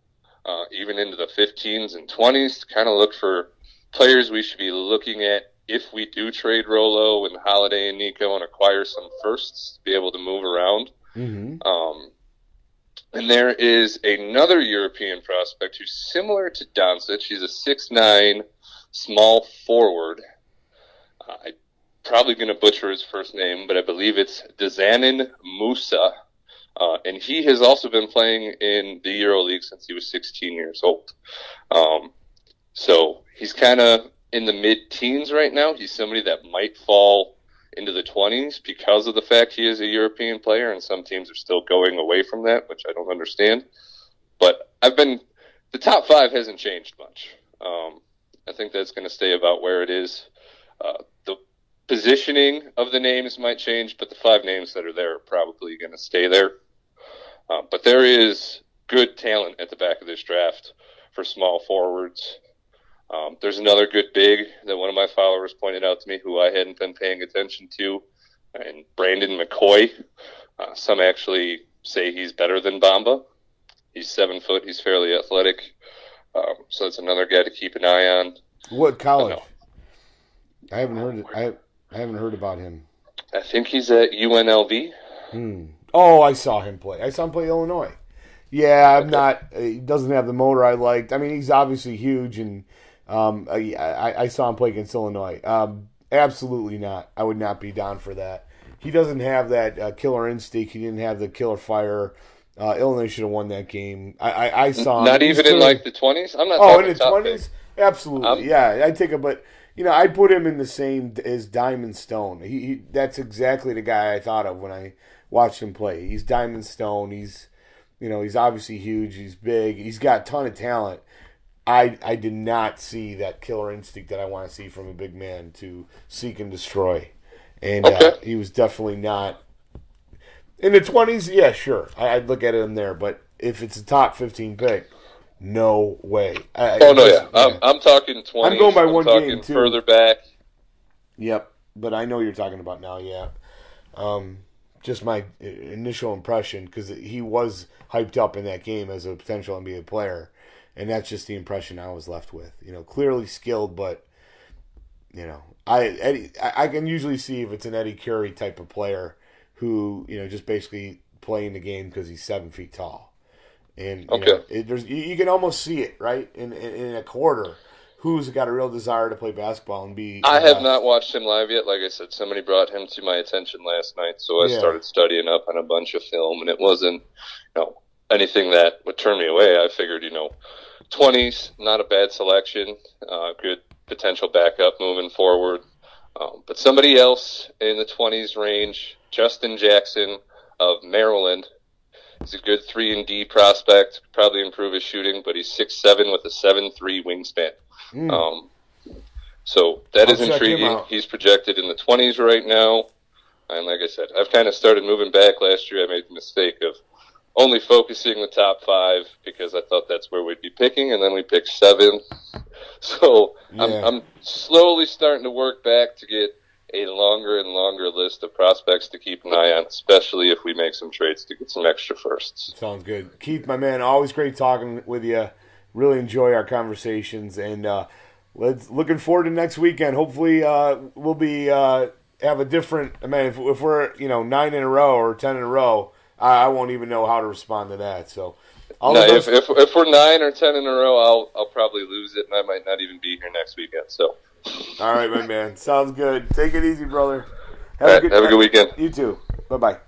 uh, even into the fifteens and twenties, to kind of look for players we should be looking at if we do trade Rolo and Holiday and Nico and acquire some firsts to be able to move around. Mm-hmm. Um, and there is another European prospect who's similar to Doncic. He's a six nine small forward. Uh, I'm probably going to butcher his first name, but I believe it's Dzanan Musa. Uh, and he has also been playing in the EuroLeague since he was sixteen years old. Um, so he's kind of in the mid-teens right now. He's somebody that might fall into the twenties because of the fact he is a European player, and some teams are still going away from that, which I don't understand. But I've been – the top five hasn't changed much. Um, I think that's going to stay about where it is. Uh, the positioning of the names might change, but the five names that are there are probably going to stay there. Uh, but there is good talent at the back of this draft for small forwards. Um, there's another good big that one of my followers pointed out to me who I hadn't been paying attention to, and Brandon McCoy. Uh, some actually say he's better than Bamba. He's seven foot. He's fairly athletic. Um, so it's another guy to keep an eye on. What college? No. I haven't heard. I I haven't heard about him. I think he's at U N L V. Hmm. Oh, I saw him play. I saw him play Illinois. Yeah, I'm okay. not. He doesn't have the motor I liked. I mean, he's obviously huge, and um, I, I, I saw him play against Illinois. Um, absolutely not. I would not be down for that. He doesn't have that uh, killer instinct. He didn't have the killer fire. Uh, Illinois should have won that game. I, I, I saw him. Not even in like the twenties. I'm not. Oh, in the twenties, absolutely. Um, yeah, I take a but. You know, I put him in the same as Diamond Stone. He, he that's exactly the guy I thought of when I watched him play. He's Diamond Stone. He's, you know, he's obviously huge. He's big. He's got a ton of talent. I I did not see that killer instinct that I want to see from a big man to seek and destroy, and okay. uh, he was definitely not in the twenties. Yeah, sure, I, I'd look at him there. But if it's a top fifteen pick. No way. I, oh, no, yeah. yeah. I'm, I'm talking twenty. I'm going by I'm one talking game, too. Further back. Yep. But I know you're talking about now, yeah. Um, just my initial impression, because he was hyped up in that game as a potential N B A player, and that's just the impression I was left with. You know, clearly skilled, but, you know, I Eddie, I can usually see if it's an Eddie Curry type of player who, you know, just basically playing the game because he's seven feet tall. And you okay. know, it, there's you, you can almost see it right in, in in a quarter. Who's got a real desire to play basketball and be? I have not watched him live yet. Like I said, somebody brought him to my attention last night, so I yeah. started studying up on a bunch of film, and it wasn't, you know, anything that would turn me away. I figured, you know, twenties, not a bad selection, uh, good potential backup moving forward. Um, but somebody else in the twenties range, Justin Jackson of Maryland. He's a good three and D prospect. Could probably improve his shooting, but he's six seven with a seven three wingspan. Mm. Um, so that I'll is intriguing. He's projected in the twenties right now. And like I said, I've kind of started moving back. Last year I made the mistake of only focusing the top five because I thought that's where we'd be picking, and then we picked seven. So yeah. I'm, I'm slowly starting to work back to get a longer and longer list of prospects to keep an eye on, especially if we make some trades to get some extra firsts. Sounds good. Keith, my man, always great talking with you. Really enjoy our conversations, and uh, let's looking forward to next weekend. Hopefully, uh, we'll be uh, have a different. I mean, if, if we're you know nine in a row or ten in a row, I, I won't even know how to respond to that. So, no, if, if if we're nine or ten in a row, I'll I'll probably lose it, and I might not even be here next weekend. So. All right, my man. Sounds good. Take it easy, brother. Have, All right, a, good, have a good weekend. You too. Bye-bye.